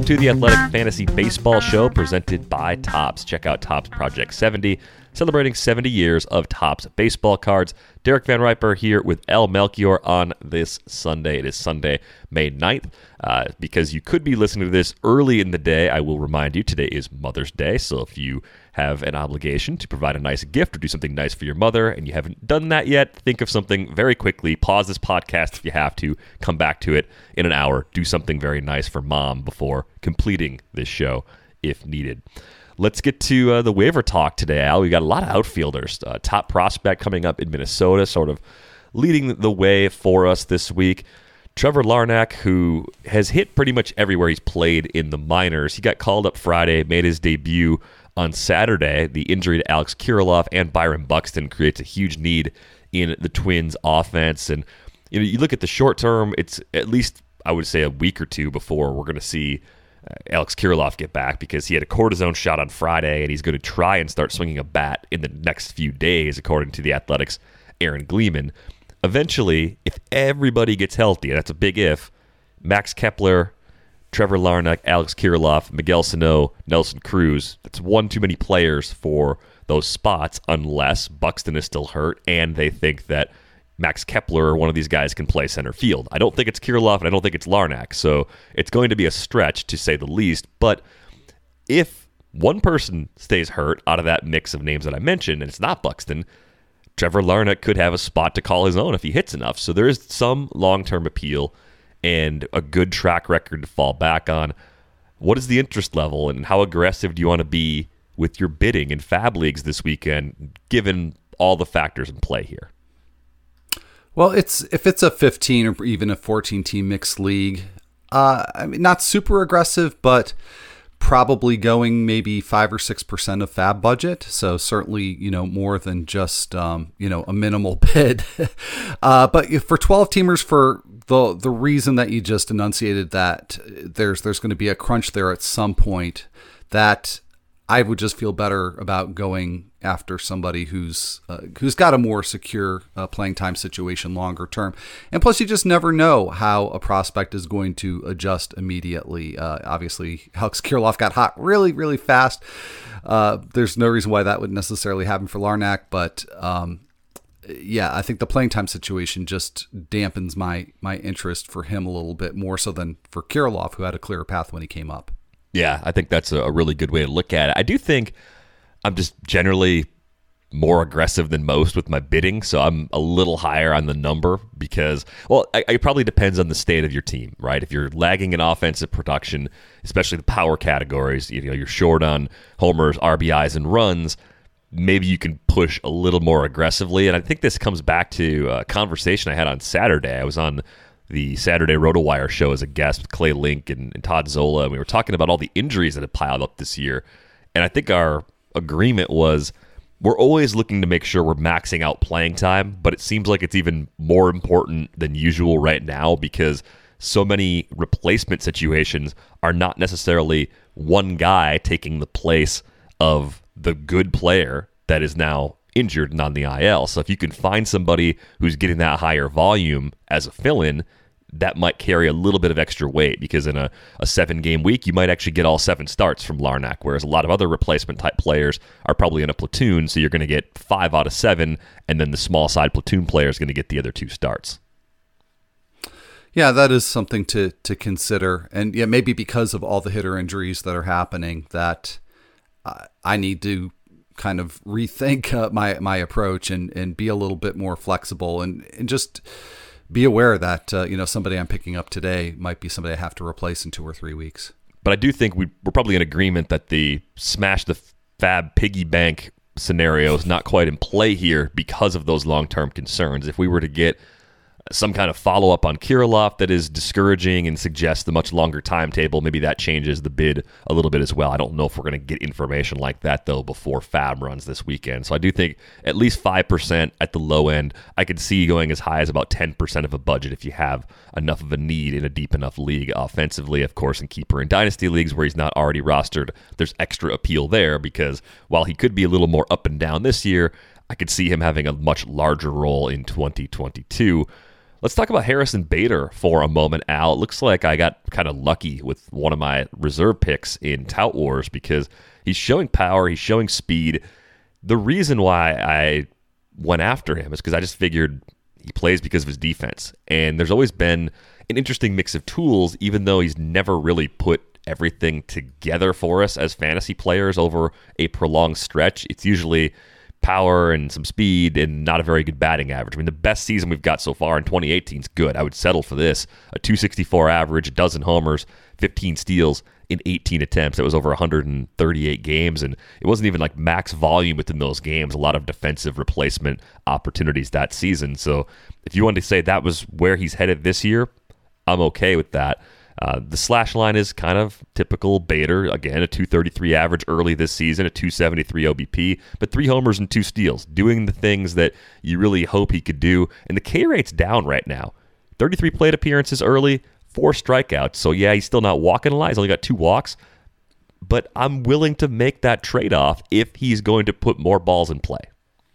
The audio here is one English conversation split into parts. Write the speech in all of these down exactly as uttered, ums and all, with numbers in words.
to the Athletic Fantasy Baseball Show presented by Topps. Check out Topps Project seventy, celebrating seventy years of Topps baseball cards. Derek Van Riper here with El Melchior on this Sunday. It is Sunday, May ninth. Uh, because you could be listening to this early in the day, I will remind you today is Mother's Day. So if you have an obligation to provide a nice gift or do something nice for your mother and you haven't done that yet, think of something very quickly. Pause this podcast if you have to. Come back to it in an hour. Do something very nice for mom before completing this show if needed. Let's get to uh, the waiver talk today, Al. We got a lot of outfielders. Uh, top prospect coming up in Minnesota, sort of leading the way for us this week. Trevor Larnach, who has hit pretty much everywhere he's played in the minors. He got called up Friday, made his debut on Saturday. The injury to Alex Kirilloff and Byron Buxton creates a huge need in the Twins' offense. And you know, you look at the short term, it's at least, I would say, a week or two before we're going to see uh, Alex Kirilloff get back, because he had a cortisone shot on Friday, and he's going to try and start swinging a bat in the next few days, according to the Athletics' Aaron Gleeman. Eventually, if everybody gets healthy, and that's a big if, Max Kepler, Trevor Larnach, Alex Kirilloff, Miguel Sano, Nelson Cruz, that's one too many players for those spots unless Buxton is still hurt and they think that Max Kepler or one of these guys can play center field. I don't think it's Kirilloff and I don't think it's Larnach, so it's going to be a stretch to say the least. But if one person stays hurt out of that mix of names that I mentioned, and it's not Buxton, Trevor Larnach could have a spot to call his own if he hits enough. So there is some long-term appeal and a good track record to fall back on. What is the interest level, and how aggressive do you want to be with your bidding in Fab Leagues this weekend, given all the factors in play here? Well, it's if it's a fifteen or even a fourteen-team mixed league, uh, I mean, not super aggressive, but probably going maybe five or six percent of Fab budget. So certainly, you know, more than just um, you know, a minimal bid. uh, but for twelve teamers, for the the reason that you just enunciated, that there's there's going to be a crunch there at some point, that I would just feel better about going after somebody who's uh, who's got a more secure uh, playing time situation longer term. And plus, you just never know how a prospect is going to adjust immediately. Uh, obviously, Alex Kirilloff got hot really, really fast. Uh, there's no reason why that would necessarily happen for Larnach, but um, yeah, I think the playing time situation just dampens my my interest for him a little bit more so than for Kirilloff, who had a clearer path when he came up. Yeah, I think that's a really good way to look at it. I do think I'm just generally more aggressive than most with my bidding, so I'm a little higher on the number because, well, it, it probably depends on the state of your team, right? If you're lagging in offensive production, especially the power categories, you know, you're short on homers, R B Is, and runs, maybe you can push a little more aggressively. And I think this comes back to a conversation I had on Saturday. I was on the Saturday RotoWire show as a guest with Clay Link and, and Todd Zola, and we were talking about all the injuries that have piled up this year. And I think our agreement was we're always looking to make sure we're maxing out playing time, but it seems like it's even more important than usual right now because so many replacement situations are not necessarily one guy taking the place of the good player that is now injured and on the I L. So if you can find somebody who's getting that higher volume as a fill-in, that might carry a little bit of extra weight because in a, a seven-game week, you might actually get all seven starts from Larnach, whereas a lot of other replacement-type players are probably in a platoon, so you're going to get five out of seven, and then the small-side platoon player is going to get the other two starts. Yeah, that is something to to consider. And yeah, maybe because of all the hitter injuries that are happening, that uh, I need to kind of rethink uh, my my approach and and be a little bit more flexible and and just be aware that uh, you know, somebody I'm picking up today might be somebody I have to replace in two or three weeks. But I do think we, we're probably in agreement that the smash the Fab piggy bank scenario is not quite in play here because of those long-term concerns. If we were to get some kind of follow-up on Kirilloff that is discouraging and suggests the much longer timetable, maybe that changes the bid a little bit as well. I don't know if we're going to get information like that, though, before Fab runs this weekend. So I do think at least five percent at the low end. I could see going as high as about ten percent of a budget if you have enough of a need in a deep enough league offensively. Of course, in keeper and dynasty leagues where he's not already rostered, there's extra appeal there because while he could be a little more up and down this year, I could see him having a much larger role in twenty twenty-two. Let's talk about Harrison Bader for a moment, Al. It looks like I got kind of lucky with one of my reserve picks in Tout Wars because he's showing power, he's showing speed. The reason why I went after him is because I just figured he plays because of his defense. And there's always been an interesting mix of tools, even though he's never really put everything together for us as fantasy players over a prolonged stretch. It's usually power and some speed and not a very good batting average. I mean, the best season we've got so far in twenty eighteen is good. I would settle for this. A two sixty-four average, a dozen homers, fifteen steals in eighteen attempts. That was over one hundred thirty-eight games, and it wasn't even like max volume within those games. A lot of defensive replacement opportunities that season. So if you wanted to say that was where he's headed this year, I'm okay with that. Uh, the slash line is kind of typical Bader. Again, a two thirty-three average early this season, a two seventy-three O B P, but three homers and two steals, doing the things that you really hope he could do. And the K rate's down right now. thirty-three plate appearances early, four strikeouts. So yeah, he's still not walking a lot. He's only got two walks. But I'm willing to make that trade-off if he's going to put more balls in play.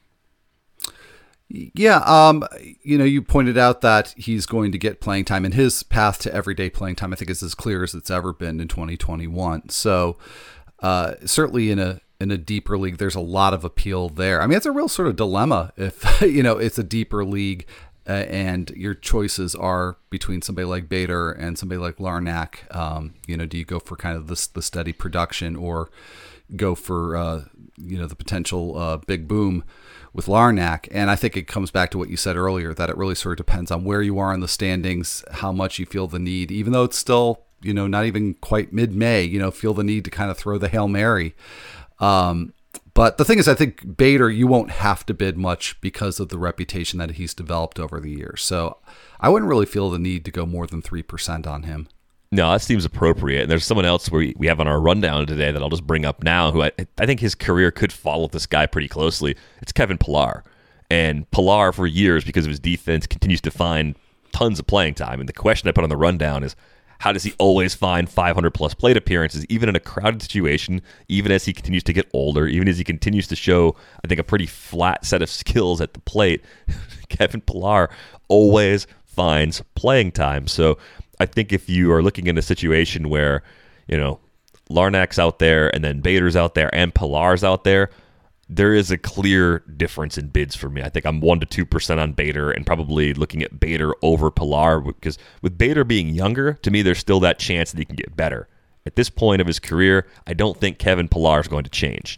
Yeah, um, you know, you pointed out that he's going to get playing time, and his path to everyday playing time, I think, is as clear as it's ever been in twenty twenty-one. So, uh, certainly in a in a deeper league, there's a lot of appeal there. I mean, it's a real sort of dilemma if you know it's a deeper league uh, and your choices are between somebody like Bader and somebody like Larnach. Um, you know, do you go for kind of this the steady production or go for uh, you know the potential uh, big boom with Larnach? And I think it comes back to what you said earlier, that it really sort of depends on where you are in the standings, how much you feel the need, even though it's still, you know, not even quite mid-May, you know, feel the need to kind of throw the Hail Mary. Um, but the thing is, I think Bader, you won't have to bid much because of the reputation that he's developed over the years. So I wouldn't really feel the need to go more than three percent on him. No, that seems appropriate. And there's someone else we we have on our rundown today that I'll just bring up now, who I, I think his career could follow this guy pretty closely. It's Kevin Pillar. And Pillar, for years, because of his defense, continues to find tons of playing time. And the question I put on the rundown is, how does he always find five hundred plus plate appearances, even in a crowded situation, even as he continues to get older, even as he continues to show, I think, a pretty flat set of skills at the plate? Kevin Pillar always finds playing time. So I think if you are looking in a situation where, you know, Larnach's out there and then Bader's out there and Pillar's out there, there is a clear difference in bids for me. I think I'm one to two percent on Bader and probably looking at Bader over Pillar, because with Bader being younger, to me, there's still that chance that he can get better. At this point of his career, I don't think Kevin Pillar is going to change.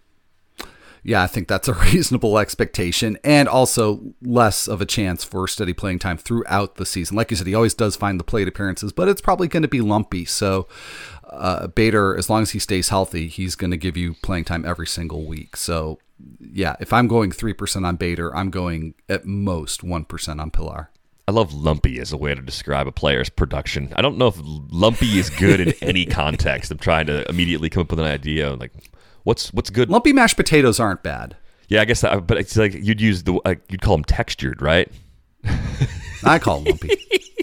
Yeah, I think that's a reasonable expectation, and also less of a chance for steady playing time throughout the season. Like you said, he always does find the plate appearances, but it's probably going to be lumpy. So uh, Bader, as long as he stays healthy, he's going to give you playing time every single week. So yeah, if I'm going three percent on Bader, I'm going at most one percent on Pillar. I love lumpy as a way to describe a player's production. I don't know if lumpy is good in any context. I'm trying to immediately come up with an idea like, What's what's good? Lumpy mashed potatoes aren't bad. Yeah, I guess, that, but it's like you'd use the uh, you'd call them textured, right? I call them lumpy.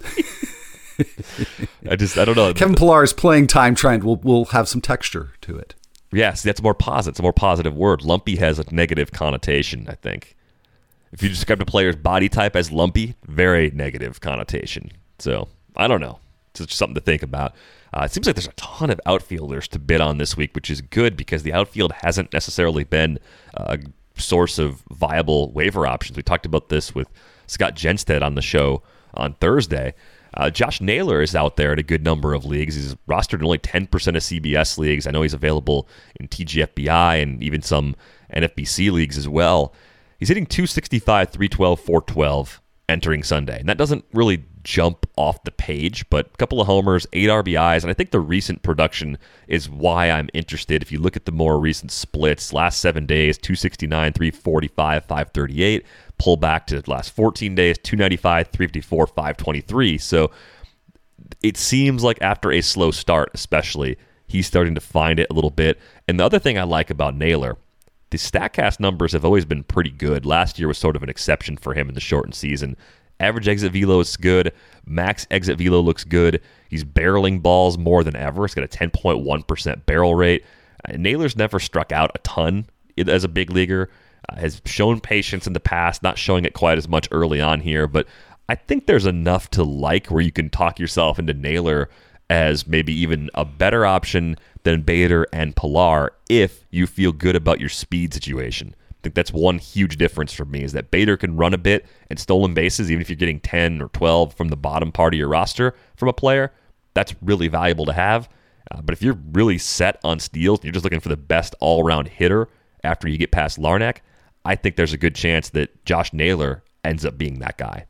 I just I don't know. Kevin Pillar's playing time trend will will have some texture to it. Yes, that's more positive. It's a more positive word. Lumpy has a negative connotation, I think. If you describe a player's body type as lumpy, very negative connotation. So I don't know. It's just something to think about. Uh, it seems like there's a ton of outfielders to bid on this week, which is good because the outfield hasn't necessarily been a source of viable waiver options. We talked about this with Scott Genstead on the show on Thursday. Uh, Josh Naylor is out there in a good number of leagues. He's rostered in only ten percent of C B S leagues. I know he's available in T G F B I and even some N F B C leagues as well. He's hitting two sixty-five, three twelve, four twelve entering Sunday. And that doesn't really jump off the page, but a couple of homers, eight R B Is, and I think the recent production is why I'm interested. If you look at the more recent splits, last seven days, two sixty-nine, three forty-five, five thirty-eight, pull back to the last fourteen days, two ninety-five, three fifty-four, five twenty-three. So it seems like after a slow start, especially, he's starting to find it a little bit. And the other thing I like about Naylor, the StatCast numbers have always been pretty good. Last year was sort of an exception for him in the shortened season. Average exit velo is good. Max exit velo looks good. He's barreling balls more than ever. He's got a ten point one percent barrel rate. Uh, Naylor's never struck out a ton as a big leaguer. Uh, has shown patience in the past, not showing it quite as much early on here, but I think there's enough to like where you can talk yourself into Naylor as maybe even a better option than Bader and Pilar if you feel good about your speed situation. I think that's one huge difference for me, is that Bader can run a bit and stolen bases, even if you're getting ten or twelve from the bottom part of your roster from a player. That's really valuable to have. Uh, but if you're really set on steals, you're just looking for the best all-around hitter after you get past Larnach, I think there's a good chance that Josh Naylor ends up being that guy.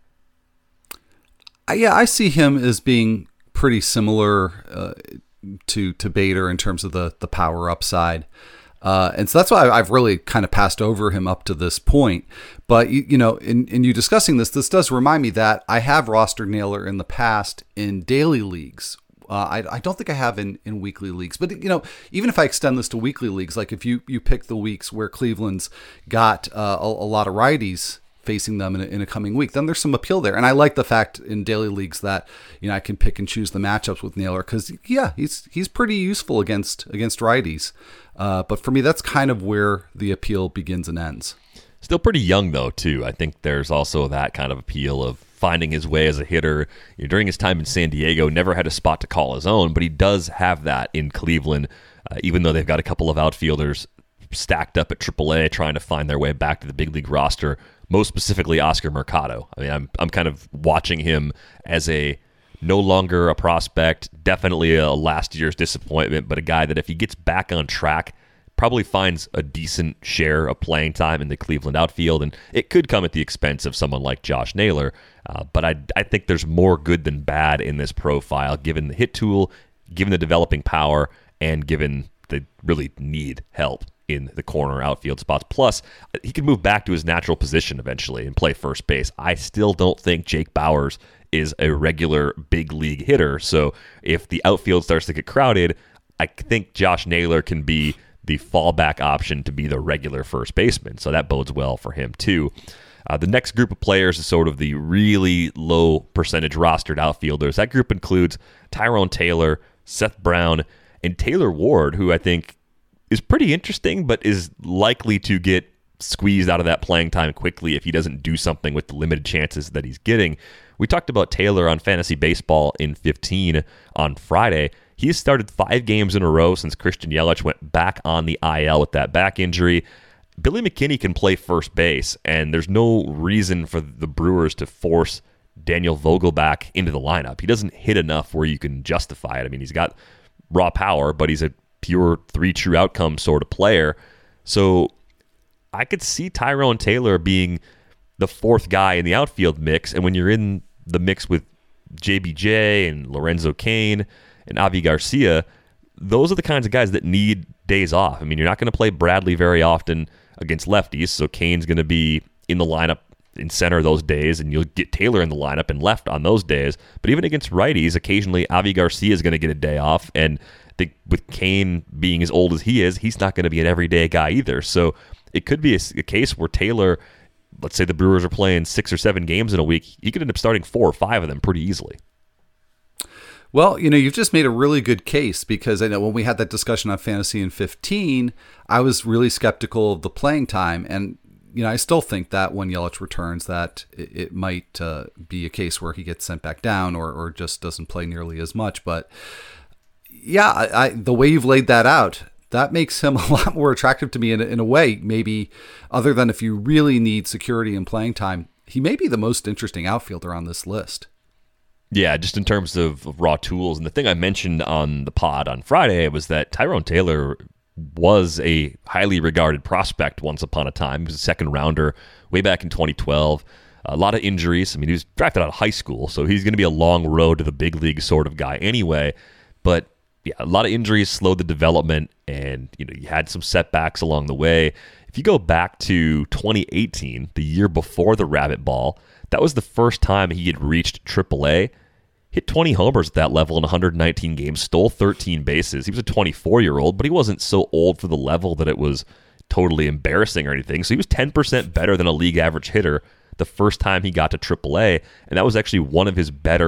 Uh, yeah, I see him as being pretty similar uh, to to Bader in terms of the the power upside. Uh, and so that's why I've really kind of passed over him up to this point. But, you, you know, in, in you discussing this, this does remind me that I have rostered Naylor in the past in daily leagues. Uh, I, I don't think I have in, in weekly leagues. But, you know, even if I extend this to weekly leagues, like if you, you pick the weeks where Cleveland's got uh, a, a lot of righties facing them in a, in a coming week, then there's some appeal there. And I like the fact in daily leagues that, you know, I can pick and choose the matchups with Naylor because, yeah, he's he's pretty useful against against righties. Uh, but for me, that's kind of where the appeal begins and ends. Still pretty young, though, too. I think there's also that kind of appeal of finding his way as a hitter. You know, during his time in San Diego, never had a spot to call his own, but he does have that in Cleveland, uh, even though they've got a couple of outfielders stacked up at triple A trying to find their way back to the big league roster, most specifically Oscar Mercado. I mean, I'm I'm kind of watching him as a no longer a prospect, definitely a last year's disappointment, but a guy that if he gets back on track, probably finds a decent share of playing time in the Cleveland outfield, and it could come at the expense of someone like Josh Naylor. Uh, but I, I think there's more good than bad in this profile, given the hit tool, given the developing power, and given they really need help in the corner outfield spots. Plus, he can move back to his natural position eventually and play first base. I still don't think Jake Bauers is a regular big league hitter. So if the outfield starts to get crowded, I think Josh Naylor can be the fallback option to be the regular first baseman. So that bodes well for him too. Uh, the next group of players is sort of the really low percentage rostered outfielders. That group includes Tyrone Taylor, Seth Brown, and Taylor Ward, who I think is pretty interesting, but is likely to get squeezed out of that playing time quickly if he doesn't do something with the limited chances that he's getting. We talked about Taylor on Fantasy Baseball in fifteen on Friday. He's started five games in a row since Christian Yelich went back on the I L with that back injury. Billy McKinney can play first base, and there's no reason for the Brewers to force Daniel Vogelbach into the lineup. He doesn't hit enough where you can justify it. I mean, he's got raw power, but he's a pure three true outcome sort of player. So I could see Tyrone Taylor being the fourth guy in the outfield mix, and when you're in the mix with J B J and Lorenzo Cain and Avi Garcia, those are the kinds of guys that need days off. I mean, you're not going to play Bradley very often against lefties, so Cain's going to be in the lineup in center those days, and you'll get Taylor in the lineup and left on those days. But even against righties, occasionally Avi Garcia is going to get a day off, and I think with Cain being as old as he is, he's not going to be an everyday guy either. So it could be a, a case where Taylor, let's say the Brewers are playing six or seven games in a week, he could end up starting four or five of them pretty easily. Well, you know, you've just made a really good case, because I know when we had that discussion on Fantasy in fifteen, I was really skeptical of the playing time. And, you know, I still think that when Yelich returns, that it, it might uh, be a case where he gets sent back down or, or just doesn't play nearly as much. But yeah, I, I, the way you've laid that out, that makes him a lot more attractive to me in, in a way, maybe other than if you really need security and playing time. He may be the most interesting outfielder on this list. Yeah, just in terms of, of raw tools. And the thing I mentioned on the pod on Friday was that Tyrone Taylor was a highly regarded prospect once upon a time. He was a second rounder way back in twenty twelve. A lot of injuries. I mean, he was drafted out of high school, so he's going to be a long road to the big league sort of guy anyway. But yeah, a lot of injuries slowed the development, and you know, you had some setbacks along the way. If you go back to twenty eighteen, the year before the Rabbit Ball, that was the first time he had reached triple A. Hit twenty homers at that level in one hundred nineteen games, stole thirteen bases. He was a twenty-four-year-old, but he wasn't so old for the level that it was totally embarrassing or anything. So he was ten percent better than a league average hitter the first time he got to triple A, and that was actually one of his better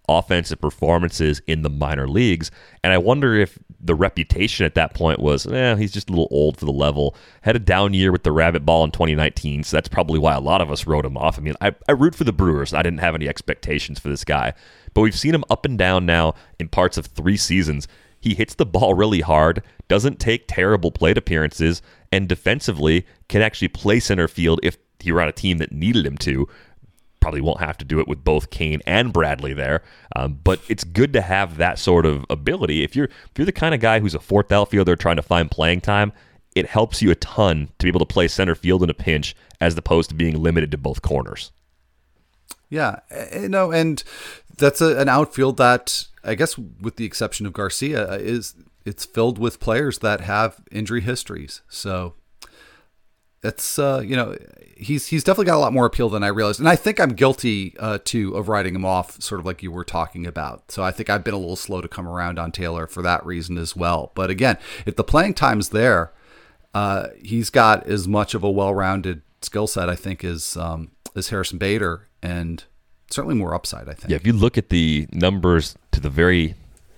offensive performances in the minor leagues. And I wonder if the reputation at that point was, eh, he's just a little old for the level. Had a down year with the rabbit ball in twenty nineteen, so that's probably why a lot of us wrote him off. I mean, I, I root for the Brewers. I didn't have any expectations for this guy. But we've seen him up and down now in parts of three seasons. He hits the ball really hard, doesn't take terrible plate appearances, and defensively can actually play center field if he were on a team that needed him to. Probably won't have to do it with both Kane and Bradley there, um, but it's good to have that sort of ability. If you're if you're the kind of guy who's a fourth outfielder trying to find playing time, it helps you a ton to be able to play center field in a pinch as opposed to being limited to both corners. Yeah, you know, and that's a, an outfield that, I guess, with the exception of Garcia, is it's filled with players that have injury histories. So it's uh, you know. He's he's definitely got a lot more appeal than I realized. And I think I'm guilty, uh, too, of writing him off, sort of like you were talking about. So I think I've been a little slow to come around on Taylor for that reason as well. But again, if the playing time's there, uh, he's got as much of a well-rounded skill set, I think, as, um, as Harrison Bader, and certainly more upside, I think. Yeah, if you look at the numbers to the very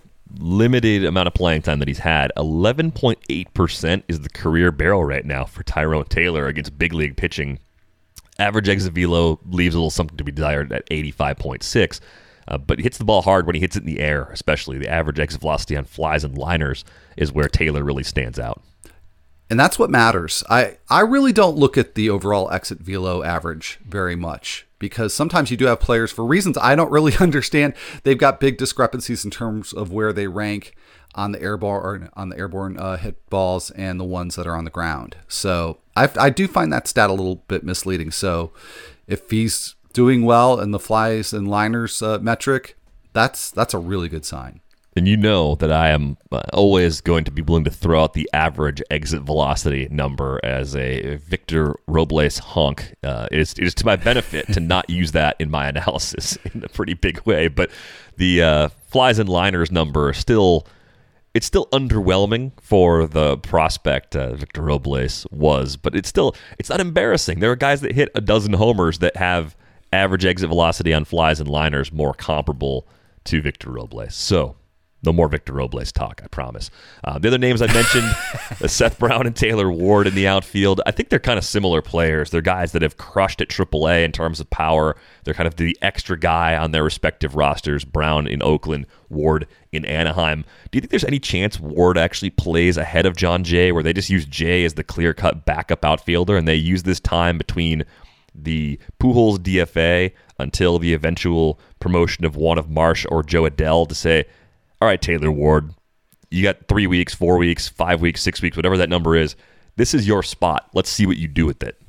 limited amount of playing time that he's had, eleven point eight percent is the career barrel rate now for Tyrone Taylor against big league pitching. Average exit velo leaves a little something to be desired at eighty-five point six, uh, but he hits the ball hard when he hits it in the air, especially. The average exit velocity on flies and liners is where Taylor really stands out. And that's what matters. I, I really don't look at the overall exit velo average very much, because sometimes you do have players, for reasons I don't really understand, they've got big discrepancies in terms of where they rank on the airborne on the airborne uh, hit balls and the ones that are on the ground. So I I do find that stat a little bit misleading. So if he's doing well in the flies and liners uh, metric, that's that's a really good sign. And you know that I am always going to be willing to throw out the average exit velocity number as a Victor Robles honk. Uh, it, is, it is to my benefit to not use that in my analysis in a pretty big way. But the uh, flies and liners number still... It's still underwhelming for the prospect uh, Victor Robles was, but it's still it's not embarrassing. There are guys that hit a dozen homers that have average exit velocity on flies and liners more comparable to Victor Robles. So no more Victor Robles talk, I promise. Uh, the other names I mentioned, uh, Seth Brown and Taylor Ward in the outfield, I think they're kind of similar players. They're guys that have crushed at triple A in terms of power. They're kind of the extra guy on their respective rosters. Brown in Oakland, Ward in Anaheim. Do you think there's any chance Ward actually plays ahead of John Jay, where they just use Jay as the clear-cut backup outfielder, and they use this time between the Pujols D F A until the eventual promotion of Juan of Marsh or Joe Adell to say, all right, Taylor Ward, you got three weeks, four weeks, five weeks, six weeks, whatever that number is. This is your spot. Let's see what you do with it.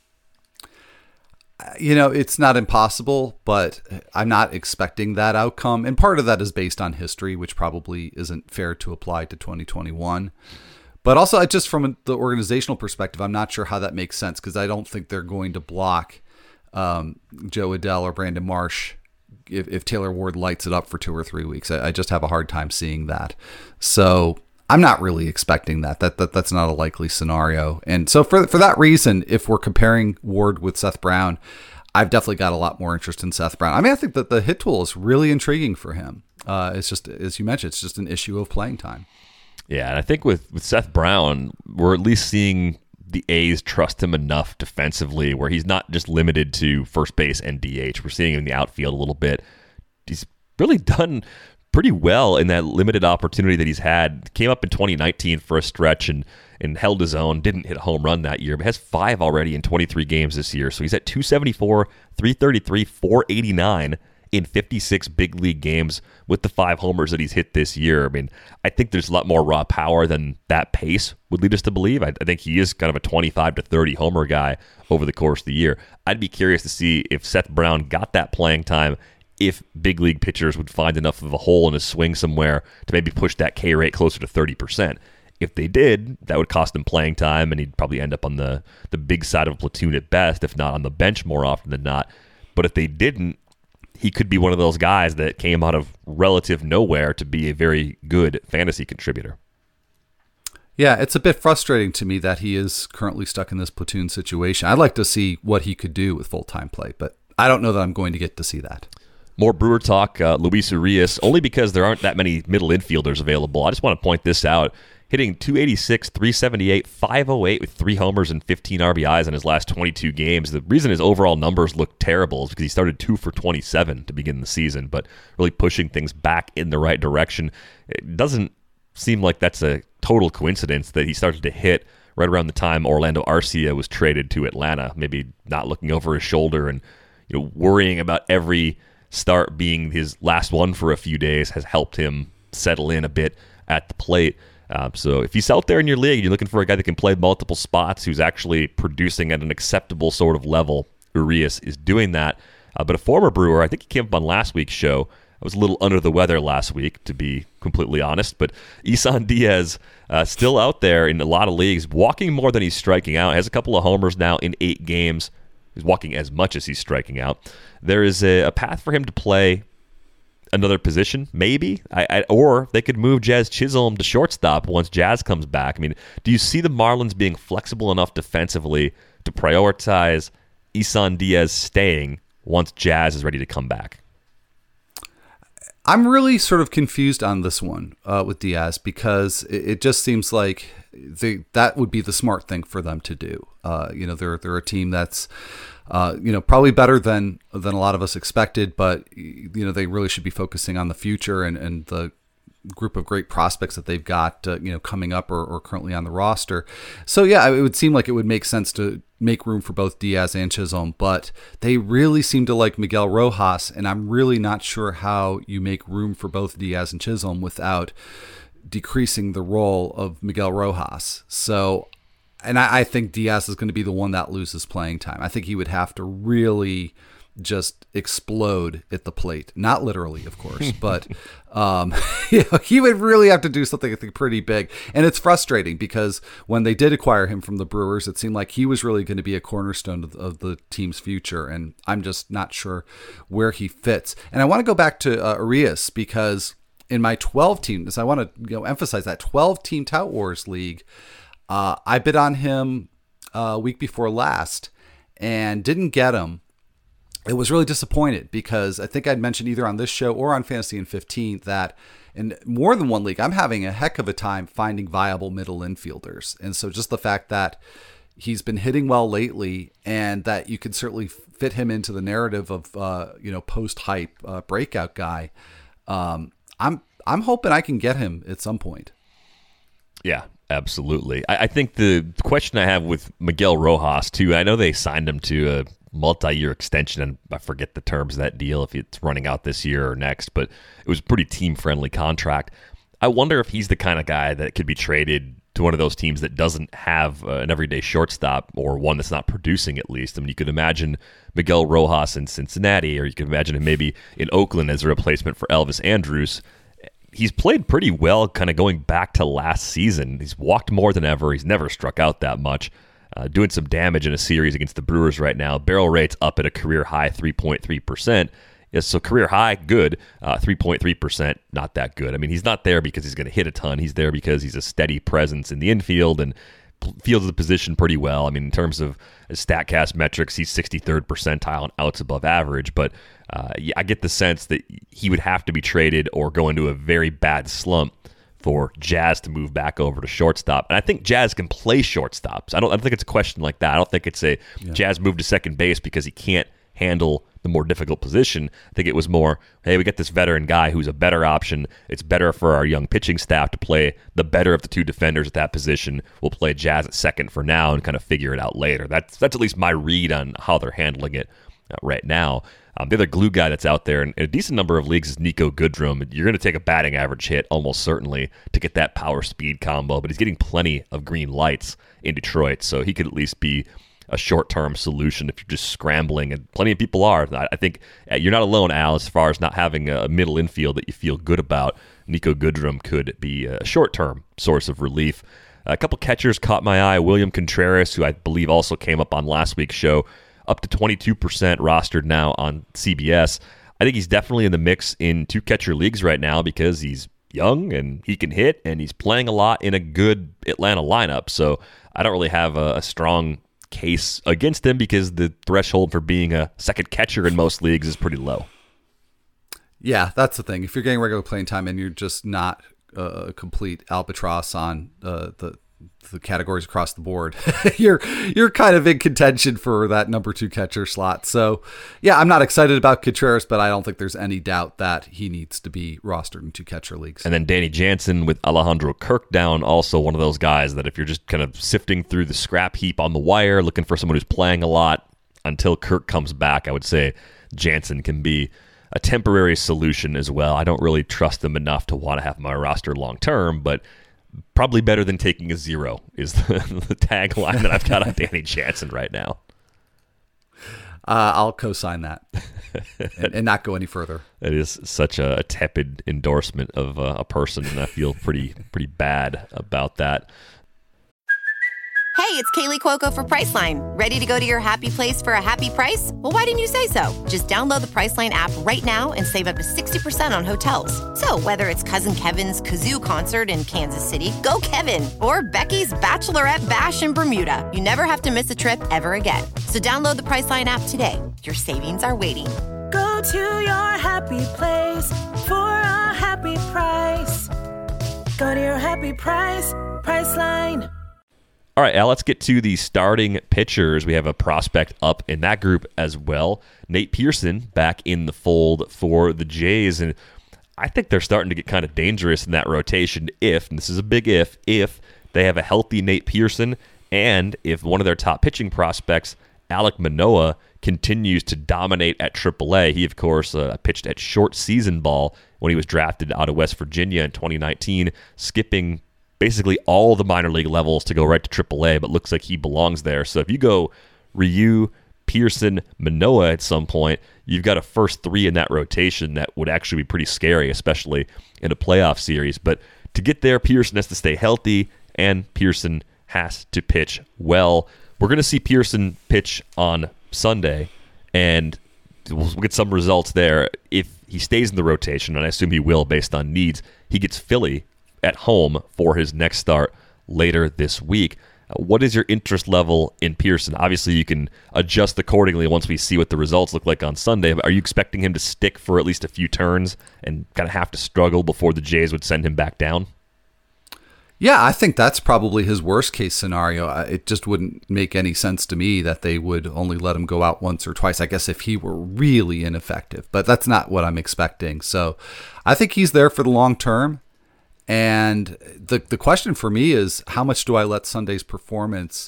You know, it's not impossible, but I'm not expecting that outcome. And part of that is based on history, which probably isn't fair to apply to twenty twenty-one. But also, just from the organizational perspective, I'm not sure how that makes sense, because I don't think they're going to block um, Joe Adell or Brandon Marsh if, if Taylor Ward lights it up for two or three weeks. I, I just have a hard time seeing that. So I'm not really expecting that. That, that that's not a likely scenario. And so for for that reason, if we're comparing Ward with Seth Brown, I've definitely got a lot more interest in Seth Brown. I mean, I think that the hit tool is really intriguing for him. Uh, it's just, as you mentioned, it's just an issue of playing time. Yeah, and I think with, with Seth Brown, we're at least seeing the A's trust him enough defensively where he's not just limited to first base and D H. We're seeing him in the outfield a little bit. He's really done pretty well in that limited opportunity that he's had. Came up in twenty nineteen for a stretch and, and held his own. Didn't hit a home run that year, but has five already in twenty-three games this year. So he's at two seventy-four, three thirty-three, four eighty-nine in fifty-six big league games with the five homers that he's hit this year. I mean, I think there's a lot more raw power than that pace would lead us to believe. I, I think he is kind of a twenty-five to thirty homer guy over the course of the year. I'd be curious to see if Seth Brown got that playing time, if big league pitchers would find enough of a hole in his swing somewhere to maybe push that K rate closer to thirty percent. If they did, that would cost him playing time, and he'd probably end up on the, the big side of a platoon at best, if not on the bench more often than not. But if they didn't, he could be one of those guys that came out of relative nowhere to be a very good fantasy contributor. Yeah, it's a bit frustrating to me that he is currently stuck in this platoon situation. I'd like to see what he could do with full-time play, but I don't know that I'm going to get to see that. More Brewer talk, uh, Luis Urias, only because there aren't that many middle infielders available. I just want to point this out. Hitting two eighty-six, three seventy-eight, five oh eight with three homers and fifteen R B Is in his last twenty-two games. The reason his overall numbers look terrible is because he started two for twenty-seven to begin the season, but really pushing things back in the right direction. It doesn't seem like that's a total coincidence that he started to hit right around the time Orlando Arcia was traded to Atlanta, maybe not looking over his shoulder and you know worrying about every start being his last one for a few days has helped him settle in a bit at the plate. Uh, so if he's out there in your league and you're looking for a guy that can play multiple spots, who's actually producing at an acceptable sort of level, Urias is doing that. Uh, but a former Brewer, I think he came up on last week's show. I was a little under the weather last week, to be completely honest. But Isan Diaz, uh, still out there in a lot of leagues, walking more than he's striking out. Has a couple of homers now in eight games. He's walking as much as he's striking out. There is a, a path for him to play another position, maybe, I, I, or they could move Jazz Chisholm to shortstop once Jazz comes back. I mean, do you see the Marlins being flexible enough defensively to prioritize Isan Diaz staying once Jazz is ready to come back? I'm really sort of confused on this one uh, with Diaz because it, it just seems like they, that would be the smart thing for them to do. Uh, you know, they're they're a team that's uh, you know probably better than than a lot of us expected, but you know they really should be focusing on the future and, and the group of great prospects that they've got uh, you know coming up or, or currently on the roster. So yeah, it would seem like it would make sense to make room for both Diaz and Chisholm, but they really seem to like Miguel Rojas, and I'm really not sure how you make room for both Diaz and Chisholm without decreasing the role of Miguel Rojas. So, and I, I think Diaz is going to be the one that loses playing time. I think he would have to really just explode at the plate, not literally, of course, but um, you know, he would really have to do something I think pretty big. And it's frustrating because when they did acquire him from the Brewers, it seemed like he was really going to be a cornerstone of, of the team's future, and I'm just not sure where he fits. And I want to go back to uh, Urias because in my twelve teams, I want to you know emphasize that twelve team Tout Wars league, uh, I bid on him a week before last and didn't get him. It was really disappointed because I think I'd mentioned either on this show or on Fantasy in fifteen that in more than one league, I'm having a heck of a time finding viable middle infielders. And so just the fact that he's been hitting well lately and that you can certainly fit him into the narrative of, uh, you know, post-hype uh, breakout guy, um, I'm I'm hoping I can get him at some point. Yeah, absolutely. I, I think the question I have with Miguel Rojas, too, I know they signed him to a multi-year extension, and I forget the terms of that deal, if it's running out this year or next, but it was a pretty team-friendly contract. I wonder if he's the kind of guy that could be traded to one of those teams that doesn't have uh, an everyday shortstop, or one that's not producing at least. I mean, you could imagine Miguel Rojas in Cincinnati, or you could imagine him maybe in Oakland as a replacement for Elvis Andrus. He's played pretty well kind of going back to last season. He's walked more than ever. He's never struck out that much. Uh, doing some damage in a series against the Brewers right now. Barrel rate's up at a career high three point three percent. Yes, so career high, good. Uh, three point three percent, not that good. I mean, he's not there because he's going to hit a ton. He's there because he's a steady presence in the infield and fields the position pretty well. I mean, in terms of StatCast metrics, he's sixty-third percentile and outs above average. But uh, yeah, I get the sense that he would have to be traded or go into a very bad slump for Jazz to move back over to shortstop. And I think Jazz can play shortstops. I don't, I don't think it's a question like that. I don't think it's a yeah. Jazz move to second base because he can't handle the more difficult position. I think it was more, hey, we got this veteran guy who's a better option. It's better for our young pitching staff to play the better of the two defenders at that position. We'll play Jazz at second for now and kind of figure it out later. That's, that's at least my read on how they're handling it uh, right now. Um, the other glue guy that's out there in a decent number of leagues is Nico Goodrum. You're going to take a batting average hit almost certainly to get that power speed combo, but he's getting plenty of green lights in Detroit, so he could at least be a short-term solution if you're just scrambling, and plenty of people are. I think you're not alone, Al, as far as not having a middle infield that you feel good about. Nico Goodrum could be a short-term source of relief. A couple catchers caught my eye. William Contreras, who I believe also came up on last week's show, up to twenty-two percent rostered now on C B S. I think he's definitely in the mix in two catcher leagues right now because he's young and he can hit and he's playing a lot in a good Atlanta lineup. So I don't really have a, a strong case against him because the threshold for being a second catcher in most leagues is pretty low. Yeah, that's the thing. If you're getting regular playing time and you're just not uh, a complete albatross on uh, the the categories across the board, you're you're kind of in contention for that number two catcher slot. So, yeah, I'm not excited about Contreras, but I don't think there's any doubt that he needs to be rostered in two catcher leagues. And then Danny Jansen with Alejandro Kirk down, also one of those guys that if you're just kind of sifting through the scrap heap on the wire, looking for someone who's playing a lot until Kirk comes back, I would say Jansen can be a temporary solution as well. I don't really trust them enough to want to have my roster long term, but probably better than taking a zero is the, the tagline that I've got on Danny Jansen right now. Uh, I'll co-sign that and, and not go any further. It is such a, a tepid endorsement of uh, a person, and I feel pretty pretty bad about that. Hey, it's Kaylee Cuoco for Priceline. Ready to go to your happy place for a happy price? Well, why didn't you say so? Just download the Priceline app right now and save up to sixty percent on hotels. So whether it's Cousin Kevin's Kazoo Concert in Kansas City, go Kevin, or Becky's Bachelorette Bash in Bermuda, you never have to miss a trip ever again. So download the Priceline app today. Your savings are waiting. Go to your happy place for a happy price. Go to your happy price, Priceline. All right, Al, let's get to the starting pitchers. We have a prospect up in that group as well. Nate Pearson back in the fold for the Jays, and I think they're starting to get kind of dangerous in that rotation if, and this is a big if, if they have a healthy Nate Pearson and if one of their top pitching prospects, Alek Manoah, continues to dominate at triple A. He, of course, uh, pitched at short season ball when he was drafted out of West Virginia in twenty nineteen, skipping basically all the minor league levels to go right to triple A, but looks like he belongs there. So if you go Ryu, Pearson, Manoah at some point, you've got a first three in that rotation that would actually be pretty scary, especially in a playoff series. But to get there, Pearson has to stay healthy, and Pearson has to pitch well. We're going to see Pearson pitch on Sunday, and we'll get some results there. If he stays in the rotation, and I assume he will based on needs, he gets Philly at home for his next start later this week. Uh, what is your interest level in Pearson? Obviously, you can adjust accordingly once we see what the results look like on Sunday, but are you expecting him to stick for at least a few turns and kind of have to struggle before the Jays would send him back down? Yeah, I think that's probably his worst case scenario. It just wouldn't make any sense to me that they would only let him go out once or twice, I guess, if he were really ineffective. But that's not what I'm expecting. So I think he's there for the long term. And the the question for me is, how much do I let Sunday's performance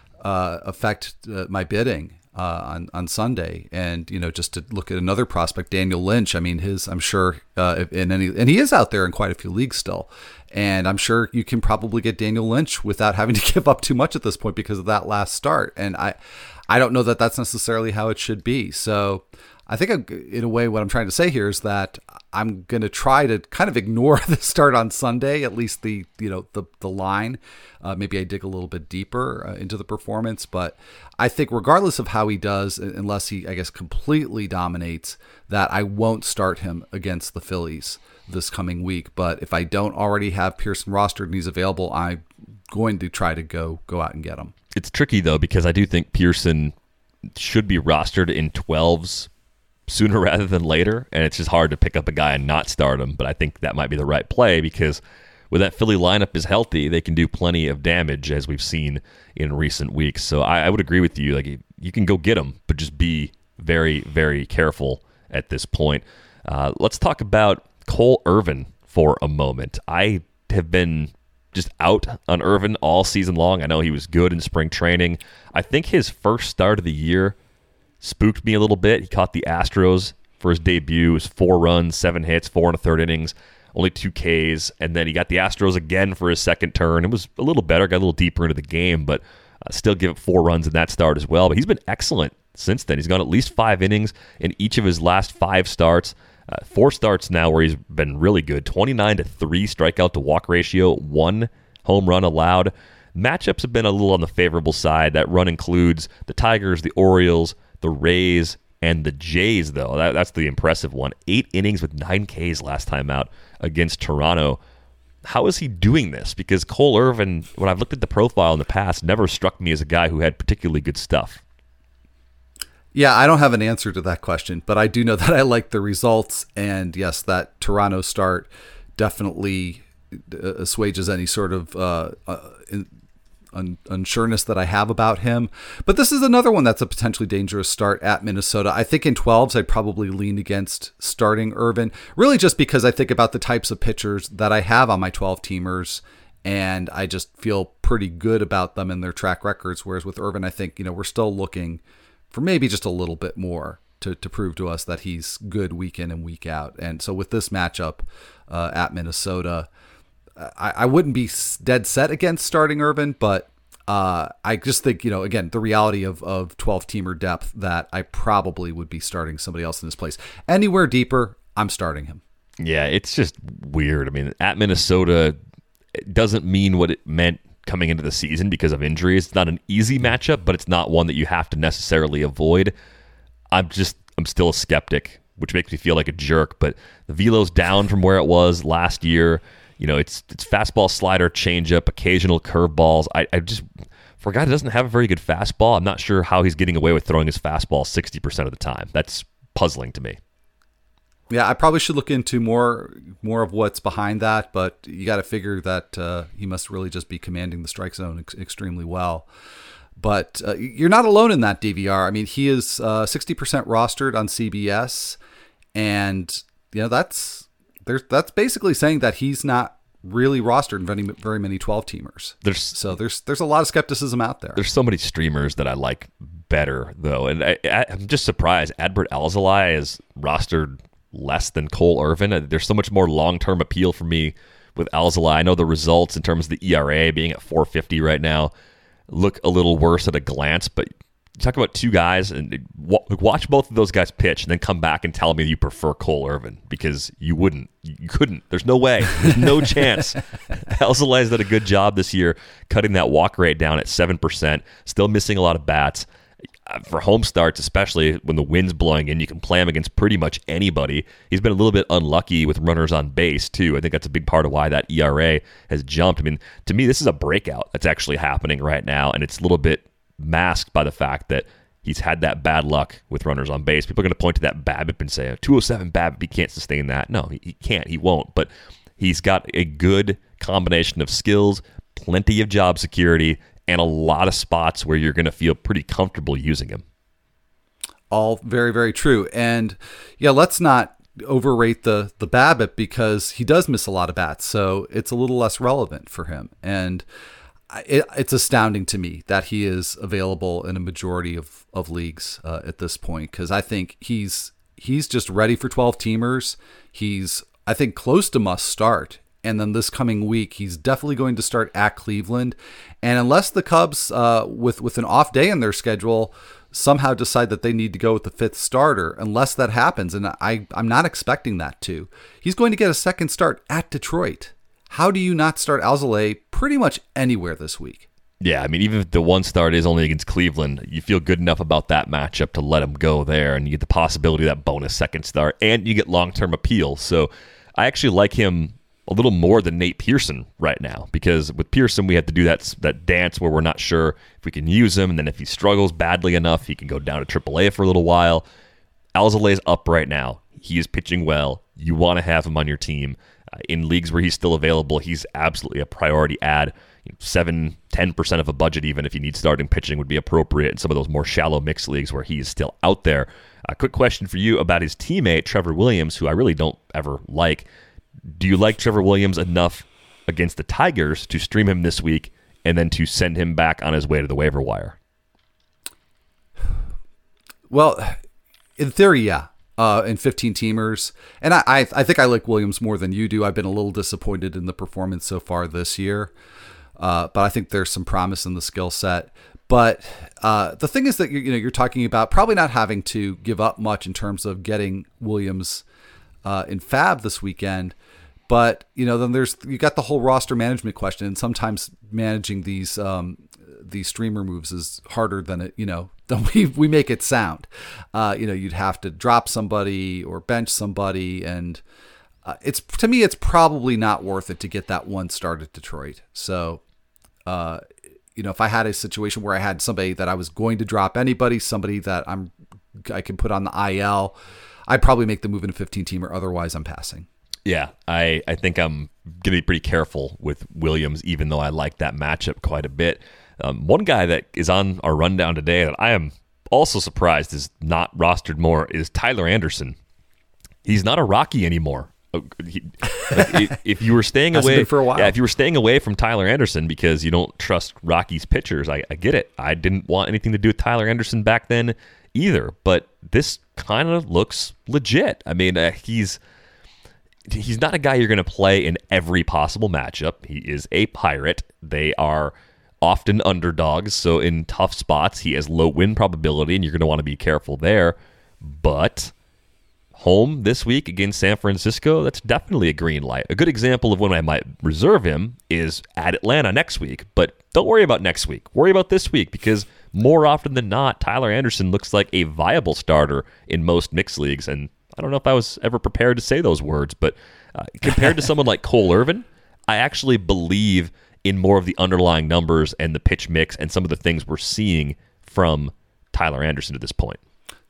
uh, affect uh, my bidding uh, on on Sunday? And you know, just to look at another prospect, Daniel Lynch. I mean, his I'm sure uh, in any and he is out there in quite a few leagues still. And I'm sure you can probably get Daniel Lynch without having to give up too much at this point because of that last start. And I I don't know that that's necessarily how it should be. So I think in a way what I'm trying to say here is that I'm going to try to kind of ignore the start on Sunday, at least the, you know, the, the line. Uh, maybe I dig a little bit deeper uh, into the performance, but I think regardless of how he does, unless he, I guess, completely dominates, that I won't start him against the Phillies this coming week. But if I don't already have Pearson rostered and he's available, I'm going to try to go, go out and get him. It's tricky though, because I do think Pearson should be rostered in twelves sooner rather than later, and it's just hard to pick up a guy and not start him, but I think that might be the right play because when that Philly lineup is healthy, they can do plenty of damage, as we've seen in recent weeks. So I, I would agree with you. Like, you can go get him, but just be very, very careful at this point. Uh, let's talk about Cole Irvin for a moment. I have been just out on Irvin all season long. I know he was good in spring training. I think his first start of the year spooked me a little bit. He caught the Astros for his debut. It was four runs, seven hits, four and a third innings, only two Ks. And then he got the Astros again for his second turn. It was a little better, got a little deeper into the game, but uh, still give it four runs in that start as well. But he's been excellent since then. He's gone at least five innings in each of his last five starts. Uh, four starts now where he's been really good. twenty-nine to three strikeout to walk ratio, one home run allowed. Matchups have been a little on the favorable side. That run includes the Tigers, the Orioles, the Rays, and the Jays, though. That, that's the impressive one. Eight innings with nine Ks last time out against Toronto. How is he doing this? Because Cole Irvin, when I've looked at the profile in the past, never struck me as a guy who had particularly good stuff. Yeah, I don't have an answer to that question, but I do know that I like the results. And yes, that Toronto start definitely assuages any sort of uh, uh, un- unsureness that I have about him. But this is another one that's a potentially dangerous start at Minnesota. I think in twelves, I'd probably lean against starting Irvin, really just because I think about the types of pitchers that I have on my twelve-teamers, and I just feel pretty good about them and their track records. Whereas with Irvin, I think, you know, we're still looking for maybe just a little bit more to, to prove to us that he's good week in and week out. And so with this matchup uh, at Minnesota, I, I wouldn't be dead set against starting Irvin, but uh, I just think, you know, again, the reality of, of twelve-teamer depth, that I probably would be starting somebody else in his place. Anywhere deeper, I'm starting him. Yeah, it's just weird. I mean, at Minnesota, it doesn't mean what it meant coming into the season because of injuries. It's not an easy matchup, but it's not one that you have to necessarily avoid. I'm just, I'm still a skeptic, which makes me feel like a jerk, but the velo's down from where it was last year. You know, it's it's fastball, slider, changeup, occasional curveballs. I, I just, for a guy that doesn't have a very good fastball, I'm not sure how he's getting away with throwing his fastball sixty percent of the time. That's puzzling to me. Yeah, I probably should look into more more of what's behind that, but you got to figure that uh, he must really just be commanding the strike zone ex- extremely well. But uh, you're not alone in that, D V R. I mean, he is uh, sixty percent rostered on C B S, and you know that's there's that's basically saying that he's not really rostered in very very many twelve-teamers. There's so there's there's a lot of skepticism out there. There's so many streamers that I like better though, and I, I, I'm just surprised Adbert Alzolay is rostered less than Cole Irvin. There's so much more long-term appeal for me with Alzolay. I know the results in terms of the E R A being at four fifty right now look a little worse at a glance, but you talk about two guys and watch both of those guys pitch and then come back and tell me you prefer Cole Irvin, because you wouldn't. You couldn't. There's no way. There's no chance. Alzolay's done a good job this year cutting that walk rate down at seven percent, still missing a lot of bats. For home starts, especially when the wind's blowing in, you can play him against pretty much anybody. He's been a little bit unlucky with runners on base, too. I think that's a big part of why that E R A has jumped. I mean, to me, this is a breakout that's actually happening right now, and it's a little bit masked by the fact that he's had that bad luck with runners on base. People are going to point to that BABIP and say, two oh seven BABIP, he can't sustain that. No, he, he can't. He won't. But he's got a good combination of skills, plenty of job security, and a lot of spots where you're going to feel pretty comfortable using him. All very, very true. And yeah, let's not overrate the the BABIP, because he does miss a lot of bats, so it's a little less relevant for him. And it, it's astounding to me that he is available in a majority of, of leagues uh, at this point, because I think he's he's just ready for twelve-teamers. He's, I think, close to must start. And then this coming week, he's definitely going to start at Cleveland. And unless the Cubs, uh, with, with an off day in their schedule, somehow decide that they need to go with the fifth starter, unless that happens, and I, I'm not expecting that to, he's going to get a second start at Detroit. How do you not start Alzolay pretty much anywhere this week? Yeah, I mean, even if the one start is only against Cleveland, you feel good enough about that matchup to let him go there, and you get the possibility of that bonus second start, and you get long-term appeal. So I actually like him a little more than Nate Pearson right now, because with Pearson we have to do that that dance where we're not sure if we can use him, and then if he struggles badly enough, he can go down to triple A for a little while. Alzolay's up right now. He is pitching well. You want to have him on your team. Uh, in leagues where he's still available, he's absolutely a priority add. You know, seven, ten percent of a budget, even if you need starting pitching, would be appropriate in some of those more shallow mixed leagues where he is still out there. A quick question for you about his teammate, Trevor Williams, who I really don't ever like. Do you like Trevor Williams enough against the Tigers to stream him this week and then to send him back on his way to the waiver wire? Well, in theory, yeah. Uh, in fifteen-teamers. And I, I I think I like Williams more than you do. I've been a little disappointed in the performance so far this year. Uh, but I think there's some promise in the skill set. But uh, the thing is that you're, you know, you're talking about probably not having to give up much in terms of getting Williams uh, in Fab this weekend. But, you know, then there's, you got the whole roster management question, and sometimes managing these um, these streamer moves is harder than it, you know, than we we make it sound. Uh, you know, you'd have to drop somebody or bench somebody, and uh, it's, to me, it's probably not worth it to get that one start at Detroit. So, uh, you know, if I had a situation where I had somebody that I was going to drop anybody, somebody that I'm I can put on the I L. I'd probably make the move in a fifteen-teamer. Otherwise, I'm passing. Yeah, I, I think I'm going to be pretty careful with Williams, even though I like that matchup quite a bit. Um, one guy that is on our rundown today that I am also surprised is not rostered more is Tyler Anderson. He's not a Rocky anymore. He, like, if you were staying away for a while. Yeah, if you were staying away from Tyler Anderson because you don't trust Rocky's pitchers, I, I get it. I didn't want anything to do with Tyler Anderson back then either, but this kind of looks legit. I mean, uh, he's he's not a guy you're going to play in every possible matchup. He is a Pirate. They are often underdogs, so in tough spots, he has low win probability, and you're going to want to be careful there. But home this week against San Francisco, that's definitely a green light. A good example of when I might reserve him is at Atlanta next week, but don't worry about next week. Worry about this week, because more often than not, Tyler Anderson looks like a viable starter in most mixed leagues, and I don't know if I was ever prepared to say those words, but uh, compared to someone like Cole Irvin, I actually believe in more of the underlying numbers and the pitch mix and some of the things we're seeing from Tyler Anderson at this point.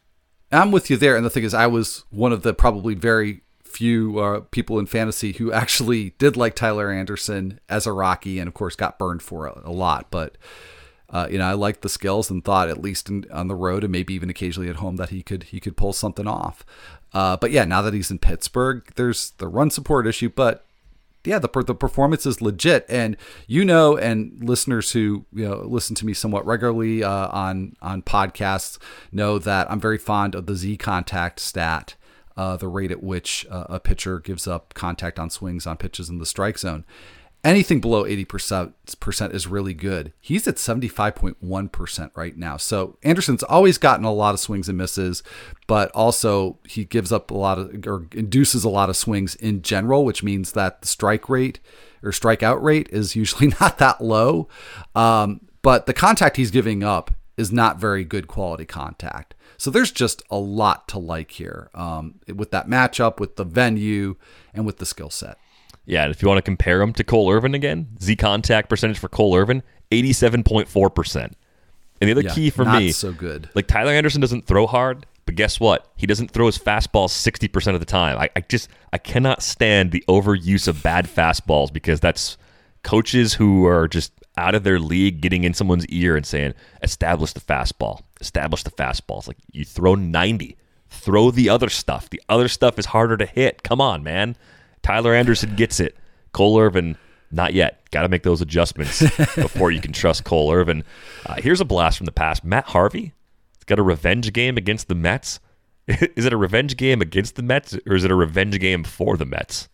I'm with you there, and the thing is, I was one of the probably very few uh, people in fantasy who actually did like Tyler Anderson as a Rocky, and of course got burned for it a lot, but Uh, you know, I liked the skills and thought at least in, on the road and maybe even occasionally at home that he could he could pull something off. Uh, but yeah, now that he's in Pittsburgh, there's the run support issue. But yeah, the the performance is legit, and you know, and listeners who you know listen to me somewhat regularly uh, on on podcasts know that I'm very fond of the Z contact stat, uh, the rate at which uh, a pitcher gives up contact on swings on pitches in the strike zone. Anything below eighty percent is really good. He's at seventy-five point one percent right now. So Anderson's always gotten a lot of swings and misses, but also he gives up a lot of, or induces a lot of swings in general, which means that the strike rate or strikeout rate is usually not that low. Um, but the contact he's giving up is not very good quality contact. So there's just a lot to like here um, with that matchup, with the venue, and with the skill set. Yeah, and if you want to compare him to Cole Irvin again, Z contact percentage for Cole Irvin, eighty-seven point four percent. And the other yeah, key for not me, so good. Like Tyler Anderson doesn't throw hard, but guess what? He doesn't throw his fastball sixty percent of the time. I, I just, I cannot stand the overuse of bad fastballs, because that's coaches who are just out of their league getting in someone's ear and saying, establish the fastball, establish the fastball. It's like, you throw ninety, throw the other stuff. The other stuff is harder to hit. Come on, man. Tyler Anderson gets it. Cole Irvin, not yet. Got to make those adjustments before you can trust Cole Irvin. Uh, here's a blast from the past. Matt Harvey has got a revenge game against the Mets. Is it a revenge game against the Mets, or is it a revenge game for the Mets?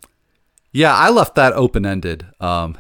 Yeah, I left that open-ended. Um,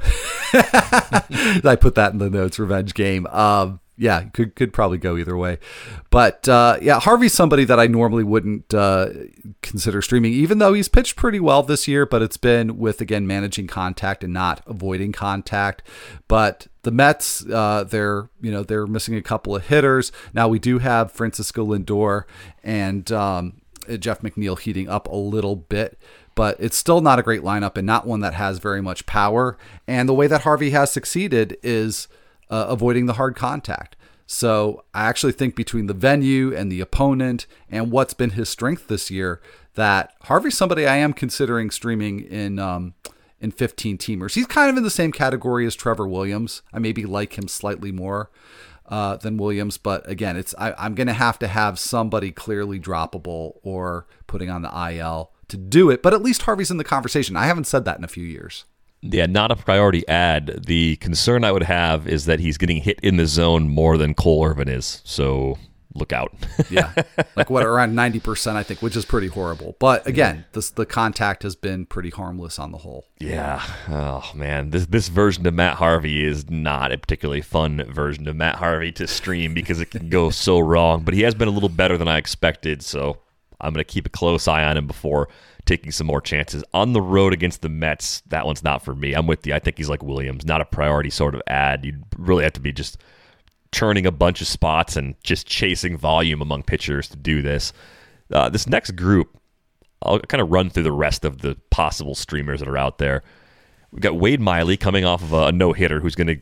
I put that in the notes, revenge game. Um, yeah, could could probably go either way. But uh, yeah, Harvey's somebody that I normally wouldn't uh, consider streaming, even though he's pitched pretty well this year, but it's been with, again, managing contact and not avoiding contact. But the Mets, uh, they're, you know, they're missing a couple of hitters. Now we do have Francisco Lindor and um, Jeff McNeil heating up a little bit, but it's still not a great lineup and not one that has very much power. And the way that Harvey has succeeded is uh, avoiding the hard contact. So I actually think between the venue and the opponent and what's been his strength this year, that Harvey's somebody I am considering streaming in um, in fifteen teamers. He's kind of in the same category as Trevor Williams. I maybe like him slightly more uh, than Williams, but again, it's I, I'm going to have to have somebody clearly droppable or putting on the I L to do it. But at least Harvey's in the conversation. I haven't said that in a few years. Yeah, not a priority ad. The concern I would have is that he's getting hit in the zone more than Cole Irvin is. So look out. Yeah, like what, around ninety percent, I think, which is pretty horrible. But again, this, the contact has been pretty harmless on the whole. Yeah. Oh, man. This this version of Matt Harvey is not a particularly fun version of Matt Harvey to stream because it can go so wrong. But he has been a little better than I expected, so I'm going to keep a close eye on him before taking some more chances. On the road against the Mets, that one's not for me. I'm with you. I think he's like Williams, not a priority sort of ad. You'd really have to be just churning a bunch of spots and just chasing volume among pitchers to do this. Uh, this next group, I'll kind of run through the rest of the possible streamers that are out there. We've got Wade Miley coming off of a no-hitter who's going to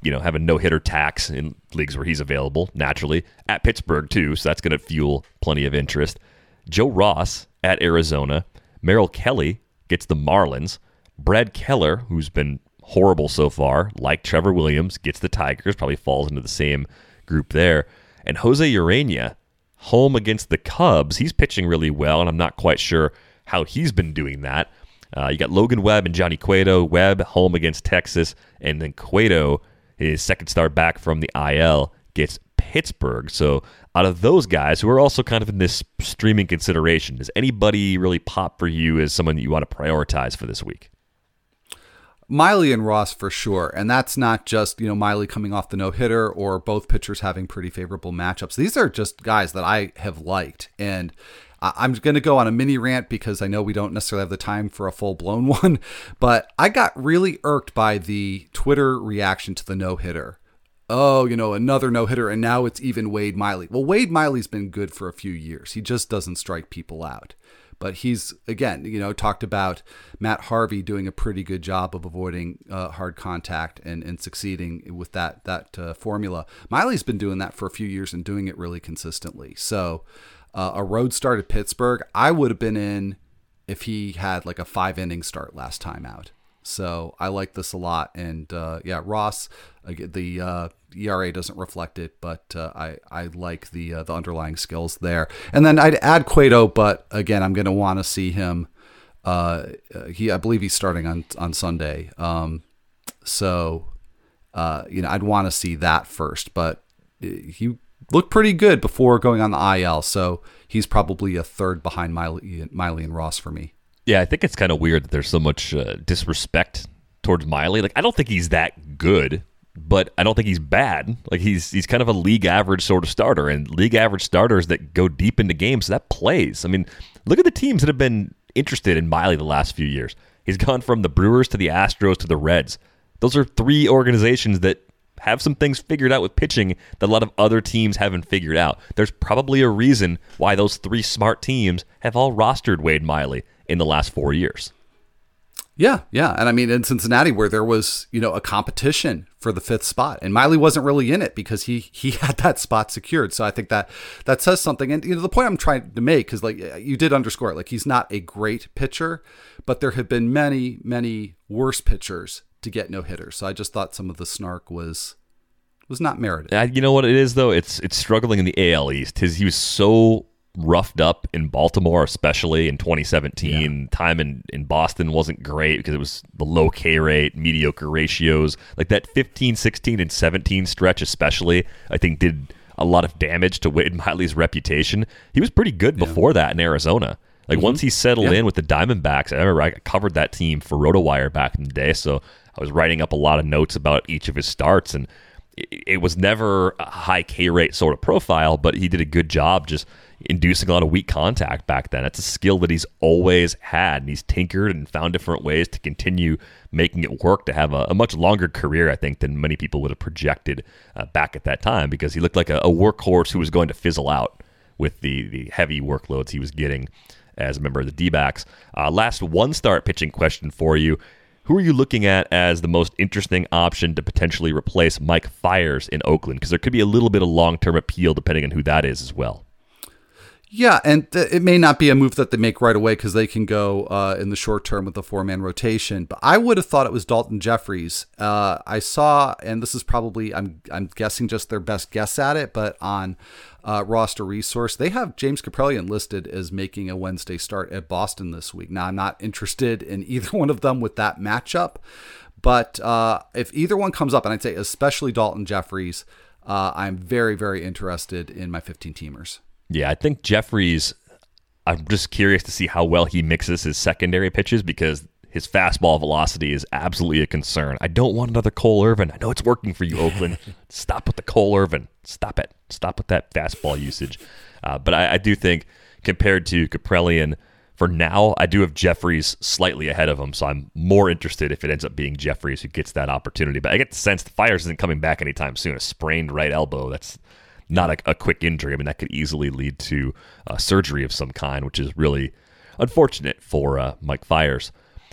you know, have a no-hitter tax in leagues where he's available, naturally. At Pittsburgh, too, so that's going to fuel plenty of interest. Joe Ross at Arizona. Merrill Kelly gets the Marlins. Brad Keller, who's been horrible so far, like Trevor Williams, gets the Tigers, probably falls into the same group there. And Jose Urena, home against the Cubs. He's pitching really well, and I'm not quite sure how he's been doing that. Uh, you got Logan Webb and Johnny Cueto. Webb home against Texas, and then Cueto, his second start back from the I L, gets Pittsburgh. So out of those guys who are also kind of in this streaming consideration, does anybody really pop for you as someone that you want to prioritize for this week? Miley and Ross for sure. And that's not just, you know, Miley coming off the no-hitter or both pitchers having pretty favorable matchups. These are just guys that I have liked. And I'm going to go on a mini rant because I know we don't necessarily have the time for a full-blown one. But I got really irked by the Twitter reaction to the no-hitter. Oh, you know, another no-hitter, and now it's even Wade Miley. Well, Wade Miley's been good for a few years. He just doesn't strike people out. But he's, again, you know, talked about Matt Harvey doing a pretty good job of avoiding uh, hard contact and, and succeeding with that that uh, formula. Miley's been doing that for a few years and doing it really consistently. So uh, a road start at Pittsburgh, I would have been in if he had like a five-inning start last time out. So I like this a lot. And uh, yeah, Ross, uh, the uh, E R A doesn't reflect it, but uh, I, I like the uh, the underlying skills there. And then I'd add Cueto, but again, I'm going to want to see him. Uh, he, I believe he's starting on, on Sunday. Um, so, uh, you know, I'd want to see that first, but he looked pretty good before going on the I L. So he's probably a third behind Miley, Miley and Ross for me. Yeah, I think it's kind of weird that there's so much uh, disrespect towards Miley. Like, I don't think he's that good, but I don't think he's bad. Like, he's he's kind of a league average sort of starter, and league average starters that go deep into games, that plays. I mean, look at the teams that have been interested in Miley the last few years. He's gone from the Brewers to the Astros to the Reds. Those are three organizations that have some things figured out with pitching that a lot of other teams haven't figured out. There's probably a reason why those three smart teams have all rostered Wade Miley in the last four years. Yeah, yeah. And I mean, in Cincinnati, where there was, you know, a competition for the fifth spot, and Miley wasn't really in it because he he had that spot secured. So I think that that says something. And, you know, the point I'm trying to make is, like, you did underscore it, like, he's not a great pitcher, but there have been many, many worse pitchers to get no hitters. So I just thought some of the snark was was not merited. Uh, you know what it is, though? It's it's struggling in the A L East. His, he was so roughed up in Baltimore, especially in twenty seventeen. Yeah. Time in, in Boston wasn't great because it was the low K rate, mediocre ratios. Like that fifteen, sixteen, and seventeen stretch especially, I think did a lot of damage to Wade Miley's reputation. He was pretty good yeah. before that in Arizona. Like mm-hmm. once he settled yeah. in with the Diamondbacks, I remember I covered that team for RotoWire back in the day, so I was writing up a lot of notes about each of his starts, and it, it was never a high K rate sort of profile, but he did a good job just inducing a lot of weak contact back then. It's a skill that he's always had, and he's tinkered and found different ways to continue making it work to have a, a much longer career, I think, than many people would have projected uh, back at that time, because he looked like a, a workhorse who was going to fizzle out with the, the heavy workloads he was getting as a member of the D-backs. Uh, last one-start pitching question for you. Who are you looking at as the most interesting option to potentially replace Mike Fiers in Oakland? Because there could be a little bit of long-term appeal depending on who that is as well. Yeah, and th- it may not be a move that they make right away because they can go uh, in the short term with the four-man rotation. But I would have thought it was Dalton Jeffries. Uh, I saw, and this is probably, I'm I'm guessing just their best guess at it, but on uh, Roster Resource, they have James Kaprielian listed as making a Wednesday start at Boston this week. Now, I'm not interested in either one of them with that matchup, but uh, if either one comes up, and I'd say especially Dalton Jeffries, uh, I'm very, very interested in my fifteen-teamers. Yeah, I think Jeffries, I'm just curious to see how well he mixes his secondary pitches, because his fastball velocity is absolutely a concern. I don't want another Cole Irvin. I know it's working for you, Oakland. Stop with the Cole Irvin. Stop it. Stop with that fastball usage. Uh, but I, I do think compared to Kaprielian, for now, I do have Jeffries slightly ahead of him, so I'm more interested if it ends up being Jeffries who gets that opportunity. But I get the sense the Fiers isn't coming back anytime soon. A sprained right elbow, that's not a, a quick injury. I mean, that could easily lead to uh, surgery of some kind, which is really unfortunate for uh, Mike Fiers.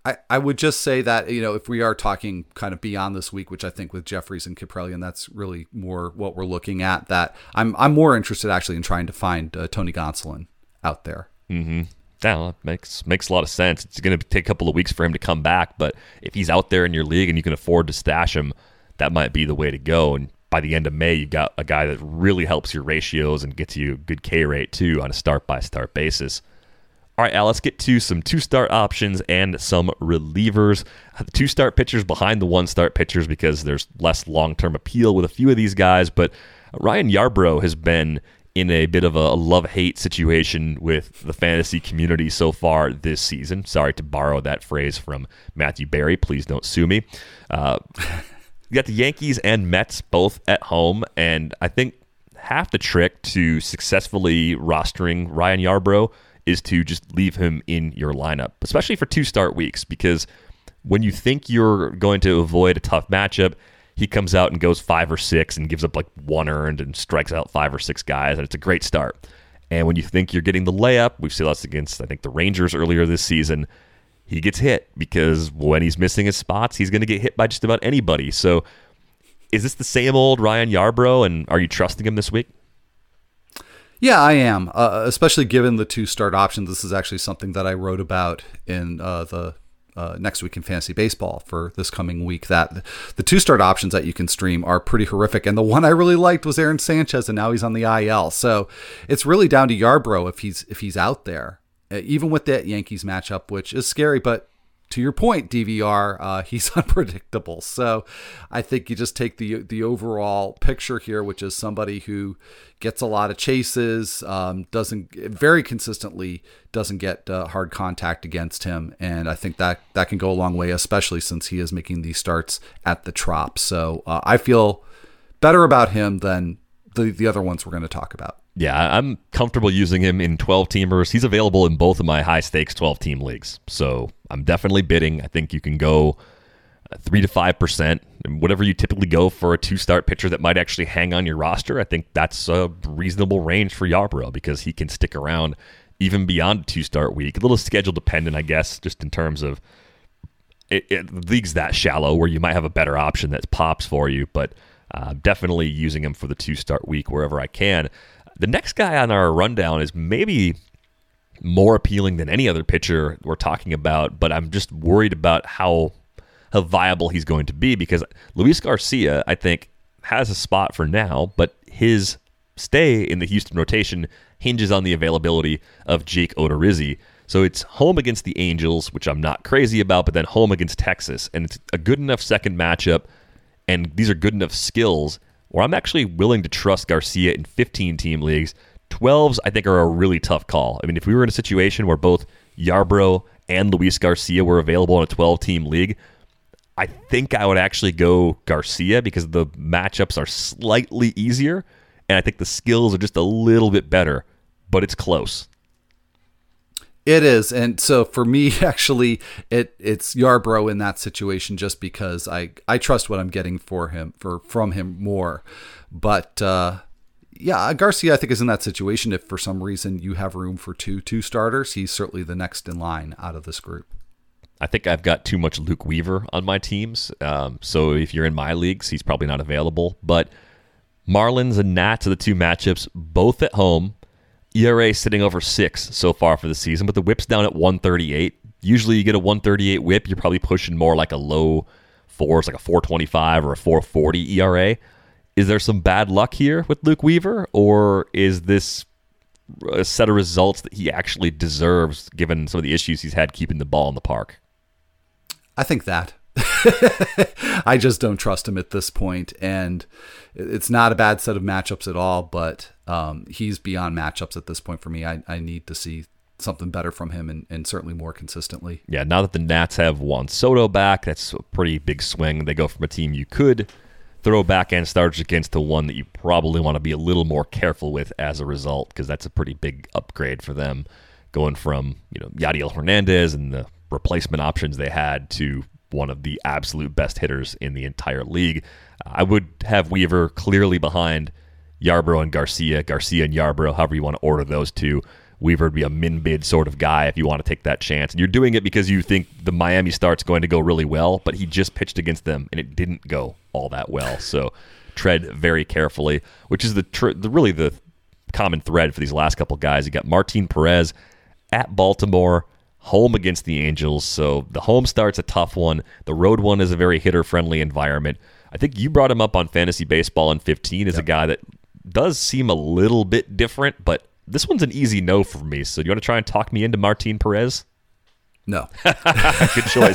I, I would just say that, you know, if we are talking kind of beyond this week, which I think with Jeffries and Kaprelian, that's really more what we're looking at, that I'm I'm more interested actually in trying to find uh, Tony Gonsolin out there. Mm-hmm. Yeah, that makes, makes a lot of sense. It's going to take a couple of weeks for him to come back, but if he's out there in your league and you can afford to stash him, that might be the way to go. And by the end of May, you've got a guy that really helps your ratios and gets you a good K rate too on a start-by-start basis. All right, Al, let's get to some two-start options and some relievers. The two-start pitchers behind the one-start pitchers because there's less long-term appeal with a few of these guys, but Ryan Yarbrough has been in a bit of a love-hate situation with the fantasy community so far this season. Sorry to borrow that phrase from Matthew Berry. Please don't sue me. Uh, you got the Yankees and Mets both at home, and I think half the trick to successfully rostering Ryan Yarbrough is to just leave him in your lineup, especially for two start weeks, because when you think you're going to avoid a tough matchup, he comes out and goes five or six and gives up like one earned and strikes out five or six guys, and it's a great start. And when you think you're getting the layup, we've seen us against, I think, the Rangers earlier this season, he gets hit because when he's missing his spots, he's going to get hit by just about anybody. So is this the same old Ryan Yarbrough, and are you trusting him this week? Yeah, I am, uh, especially given the two start options. This is actually something that I wrote about in uh, the uh, Next Week in Fantasy Baseball for this coming week, that the two start options that you can stream are pretty horrific. And the one I really liked was Aaron Sanchez, and now he's on the I L. So it's really down to Yarbrough if he's if he's out there, uh, even with that Yankees matchup, which is scary. But to your point, D V R, uh, he's unpredictable. So I think you just take the the overall picture here, which is somebody who gets a lot of chases, um, doesn't very consistently doesn't get uh, hard contact against him, and I think that that can go a long way, especially since he is making these starts at the Trop. So uh, I feel better about him than the the other ones we're going to talk about. Yeah, I'm comfortable using him in twelve-teamers. He's available in both of my high-stakes twelve-team leagues, so I'm definitely bidding. I think you can go three to five percent, whatever you typically go for a two-start pitcher that might actually hang on your roster. I think that's a reasonable range for Yarbrough because he can stick around even beyond a two-start week. A little schedule-dependent, I guess, just in terms of it, it, the league's that shallow where you might have a better option that pops for you, but uh, definitely using him for the two-start week wherever I can. The next guy on our rundown is maybe more appealing than any other pitcher we're talking about, but I'm just worried about how how viable he's going to be because Luis Garcia, I think, has a spot for now, but his stay in the Houston rotation hinges on the availability of Jake Odorizzi. So it's home against the Angels, which I'm not crazy about, but then home against Texas, and it's a good enough second matchup, and these are good enough skills where I'm actually willing to trust Garcia in fifteen-team leagues. twelves, I think, are a really tough call. I mean, if we were in a situation where both Yarbrough and Luis Garcia were available in a twelve-team league, I think I would actually go Garcia because the matchups are slightly easier, and I think the skills are just a little bit better, but it's close. It is, and so for me, actually, it it's Yarbrough in that situation just because I, I trust what I'm getting for him for from him more. But uh, yeah, Garcia, I think, is in that situation. If for some reason you have room for two two starters, he's certainly the next in line out of this group. I think I've got too much Luke Weaver on my teams, um, so if you're in my leagues, he's probably not available. But Marlins and Nats are the two matchups, both at home. E R A sitting over six so far for the season, but the whip's down at one thirty-eight. Usually you get a one thirty-eight whip, you're probably pushing more like a low fours, like a four twenty-five or a four forty E R A. Is there some bad luck here with Luke Weaver, or is this a set of results that he actually deserves given some of the issues he's had keeping the ball in the park? I think that. I just don't trust him at this point, and it's not a bad set of matchups at all, but um, he's beyond matchups at this point for me. I, I need to see something better from him, and, and certainly more consistently. Yeah, now that the Nats have Juan Soto back, that's a pretty big swing. They go from a team you could throw back end starters against to one that you probably want to be a little more careful with as a result, because that's a pretty big upgrade for them, going from, you know, Yadiel Hernandez and the replacement options they had to one of the absolute best hitters in the entire league. I would have Weaver clearly behind Yarbrough and Garcia, Garcia and Yarbrough, however you want to order those two, Weaver would be a min bid sort of guy if you want to take that chance. And you're doing it because you think the Miami start's going to go really well, but he just pitched against them and it didn't go all that well. So tread very carefully, which is the, tr- the really the common thread for these last couple guys. You got Martin Perez at Baltimore, home against the Angels. So the home start's a tough one. The road one is a very hitter-friendly environment. I think you brought him up on Fantasy Baseball in fifteen as yep. a guy that does seem a little bit different, but this one's an easy no for me. So do you want to try and talk me into Martin Perez? No. Good choice.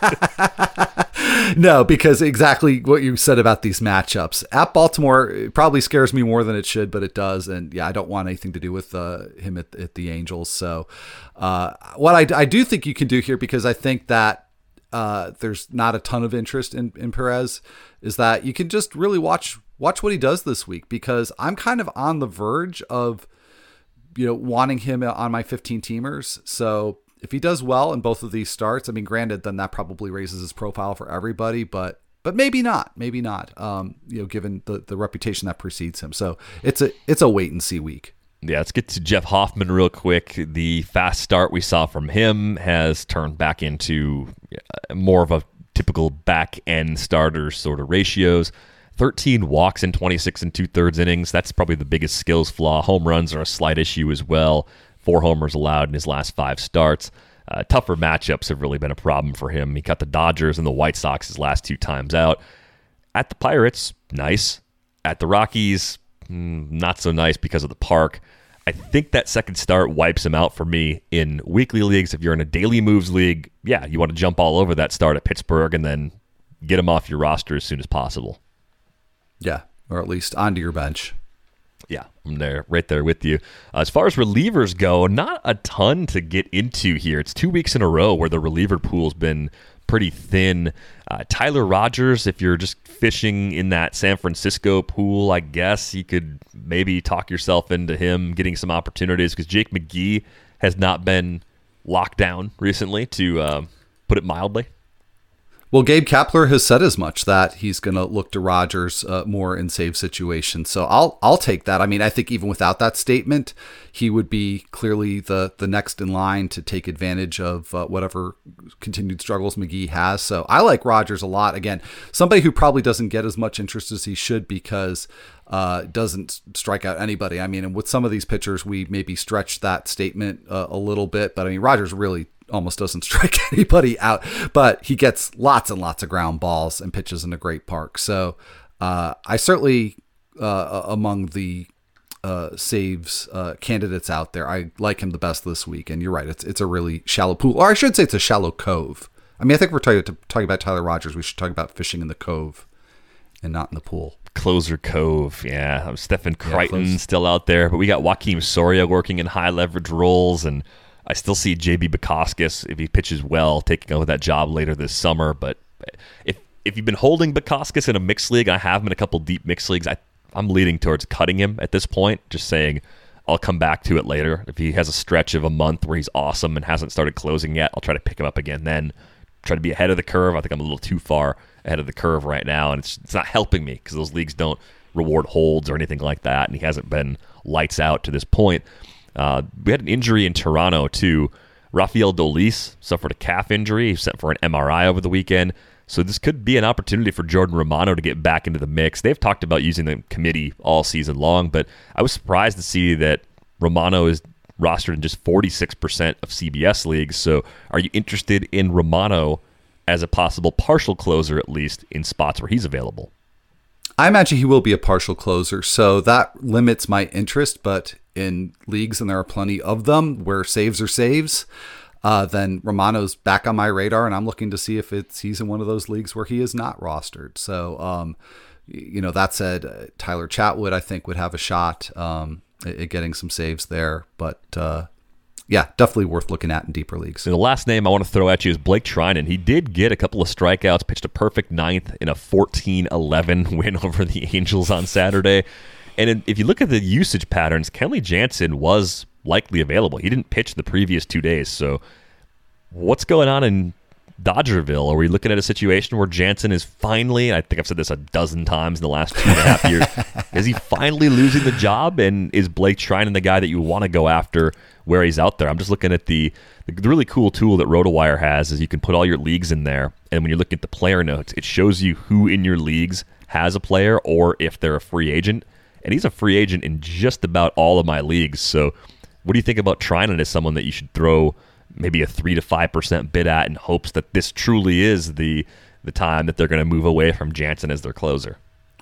No, because exactly what you said about these matchups. At Baltimore, it probably scares me more than it should, but it does. And yeah, I don't want anything to do with uh, him at, at the Angels. So uh, what I, I do think you can do here, because I think that uh, there's not a ton of interest in, in Perez, is that you can just really watch watch what he does this week, because I'm kind of on the verge of you know, wanting him on my fifteen teamers. So if he does well in both of these starts, I mean, granted, then that probably raises his profile for everybody, but, but maybe not, maybe not, um, you know, given the, the reputation that precedes him. So it's a, it's a wait and see week. Yeah. Let's get to Jeff Hoffman real quick. The fast start we saw from him has turned back into more of a typical back end starter sort of ratios. thirteen walks in twenty-six and two-thirds innings. That's probably the biggest skills flaw. Home runs are a slight issue as well. Four homers allowed in his last five starts. Uh, tougher matchups have really been a problem for him. He cut the Dodgers and the White Sox his last two times out. At the Pirates, nice. At the Rockies, mm, not so nice because of the park. I think that second start wipes him out for me in weekly leagues. If you're in a daily moves league, yeah, you want to jump all over that start at Pittsburgh and then get him off your roster as soon as possible. Yeah, or at least onto your bench. Yeah, I'm there, right there with you. Uh, as far as relievers go, not a ton to get into here. It's two weeks in a row where the reliever pool's been pretty thin. Uh, Tyler Rogers, if you're just fishing in that San Francisco pool, I guess you could maybe talk yourself into him getting some opportunities, because Jake McGee has not been locked down recently, to uh, put it mildly. Well, Gabe Kapler has said as much, that he's going to look to Rogers uh, more in save situations. So I'll I'll take that. I mean, I think even without that statement, he would be clearly the the next in line to take advantage of uh, whatever continued struggles McGee has. So I like Rogers a lot. Again, somebody who probably doesn't get as much interest as he should, because uh, doesn't strike out anybody. I mean, and with some of these pitchers, we maybe stretch that statement uh, a little bit. But I mean, Rogers really almost doesn't strike anybody out, but he gets lots and lots of ground balls and pitches in a great park. So uh, I certainly, uh, among the uh, saves uh, candidates out there, I like him the best this week. And you're right, it's it's a really shallow pool, or I should say it's a shallow cove. I mean, I think we're talking, talking about Tyler Rogers. We should talk about fishing in the cove and not in the pool. Closer Cove, yeah. Stephen Crichton yeah, still out there, but we got Joaquin Soria working in high leverage roles, and I still see J B Bukauskas, if he pitches well, taking over that job later this summer. But if if you've been holding Bukauskas in a mixed league, I have him in a couple deep mixed leagues, I, I'm leaning towards cutting him at this point, just saying I'll come back to it later. If he has a stretch of a month where he's awesome and hasn't started closing yet, I'll try to pick him up again then. Try to be ahead of the curve. I think I'm a little too far ahead of the curve right now, and it's it's not helping me because those leagues don't reward holds or anything like that, and he hasn't been lights out to this point. Uh, we had an injury in Toronto, too. Rafael Dolis suffered a calf injury. He sent for an M R I over the weekend. So this could be an opportunity for Jordan Romano to get back into the mix. They've talked about using the committee all season long, but I was surprised to see that Romano is rostered in just forty-six percent of C B S leagues. So are you interested in Romano as a possible partial closer, at least in spots where he's available? I imagine he will be a partial closer, so that limits my interest, but in leagues, and there are plenty of them, where saves are saves, uh, then Romano's back on my radar, and I'm looking to see if it's he's in one of those leagues where he is not rostered. So, um, you know, that said, uh, Tyler Chatwood, I think, would have a shot um, at, at getting some saves there, but uh, yeah, definitely worth looking at in deeper leagues. And the last name I want to throw at you is Blake Treinen. He did get a couple of strikeouts, pitched a perfect ninth in a fourteen eleven win over the Angels on Saturday. And if you look at the usage patterns, Kenley Jansen was likely available. He didn't pitch the previous two days. So what's going on in Dodgerville? Are we looking at a situation where Jansen is finally, I think I've said this a dozen times in the last two and a half years, is he finally losing the job? And is Blake Treinen the guy that you want to go after where he's out there? I'm just looking at the, the really cool tool that RotoWire has is you can put all your leagues in there. And when you look at the player notes, it shows you who in your leagues has a player or if they're a free agent. And he's a free agent in just about all of my leagues. So what do you think about Treinen as someone that you should throw maybe a three to five percent bid at in hopes that this truly is the the time that they're going to move away from Jansen as their closer?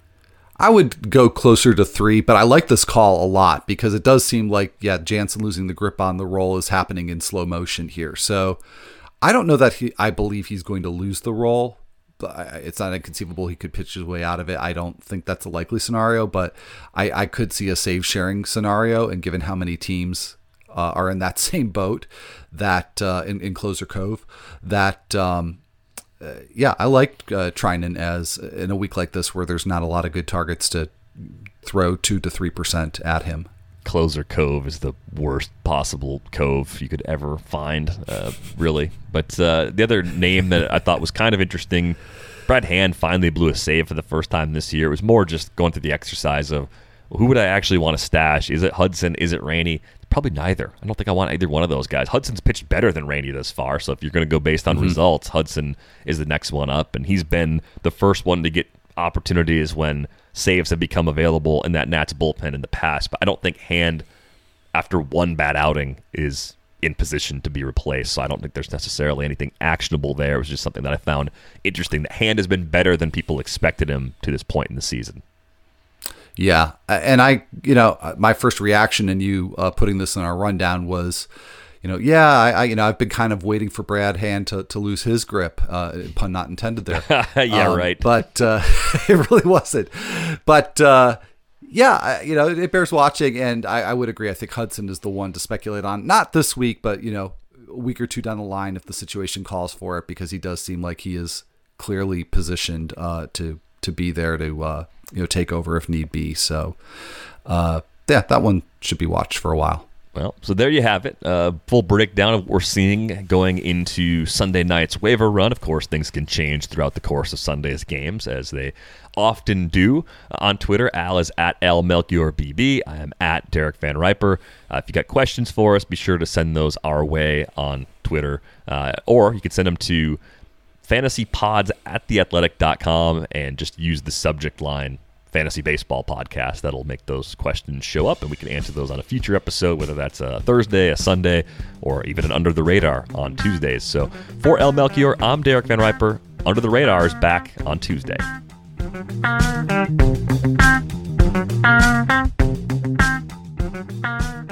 I would go closer to three, but I like this call a lot because it does seem like, yeah, Jansen losing the grip on the role is happening in slow motion here. So I don't know that he, I believe he's going to lose the role. But it's not inconceivable he could pitch his way out of it. I don't think that's a likely scenario, but I, I could see a save sharing scenario. And given how many teams uh, are in that same boat, that uh, in, in Closer Cove, that um, uh, yeah, I like uh, Treinen as in a week like this where there's not a lot of good targets to throw two to three percent at him. Closer Cove is the worst possible cove you could ever find, uh, really. But uh, the other name that I thought was kind of interesting, Brad Hand finally blew a save for the first time this year. It was more just going through the exercise of who would I actually want to stash? Is it Hudson? Is it Rainey? Probably neither. I don't think I want either one of those guys. Hudson's pitched better than Rainey thus far, so if you're going to go based on mm-hmm. results, Hudson is the next one up, and he's been the first one to get opportunities when saves have become available in that Nats bullpen in the past. But I don't think Hand, after one bad outing, is in position to be replaced. So I don't think there's necessarily anything actionable there. It was just something that I found interesting. That Hand has been better than people expected him to this point in the season. Yeah. And I, you know, my first reaction in you uh, putting this in our rundown was, you know, yeah, I, I, you know, I've been kind of waiting for Brad Hand to, to lose his grip, uh, pun not intended there. yeah, um, right. But uh, it really wasn't. But uh, yeah, you know, it bears watching, and I, I would agree. I think Hudson is the one to speculate on, not this week, but you know, a week or two down the line if the situation calls for it, because he does seem like he is clearly positioned uh, to to be there to uh, you know take over if need be. So uh, yeah, that one should be watched for a while. Well, so there you have it. Uh, full breakdown of what we're seeing going into Sunday night's waiver run. Of course, things can change throughout the course of Sunday's games, as they often do. Uh, on Twitter, Al is at L Melchior B B. I am at Derek Van Riper. Uh, if you got questions for us, be sure to send those our way on Twitter. Uh, or you can send them to fantasypods at theathletic dot com and just use the subject line Fantasy Baseball Podcast. That'll make those questions show up, and we can answer those on a future episode, whether that's a Thursday, a Sunday, or even an Under the Radar on Tuesdays. So for El Melchior, I'm Derek Van Riper. Under the Radar is back on Tuesday. Thank you.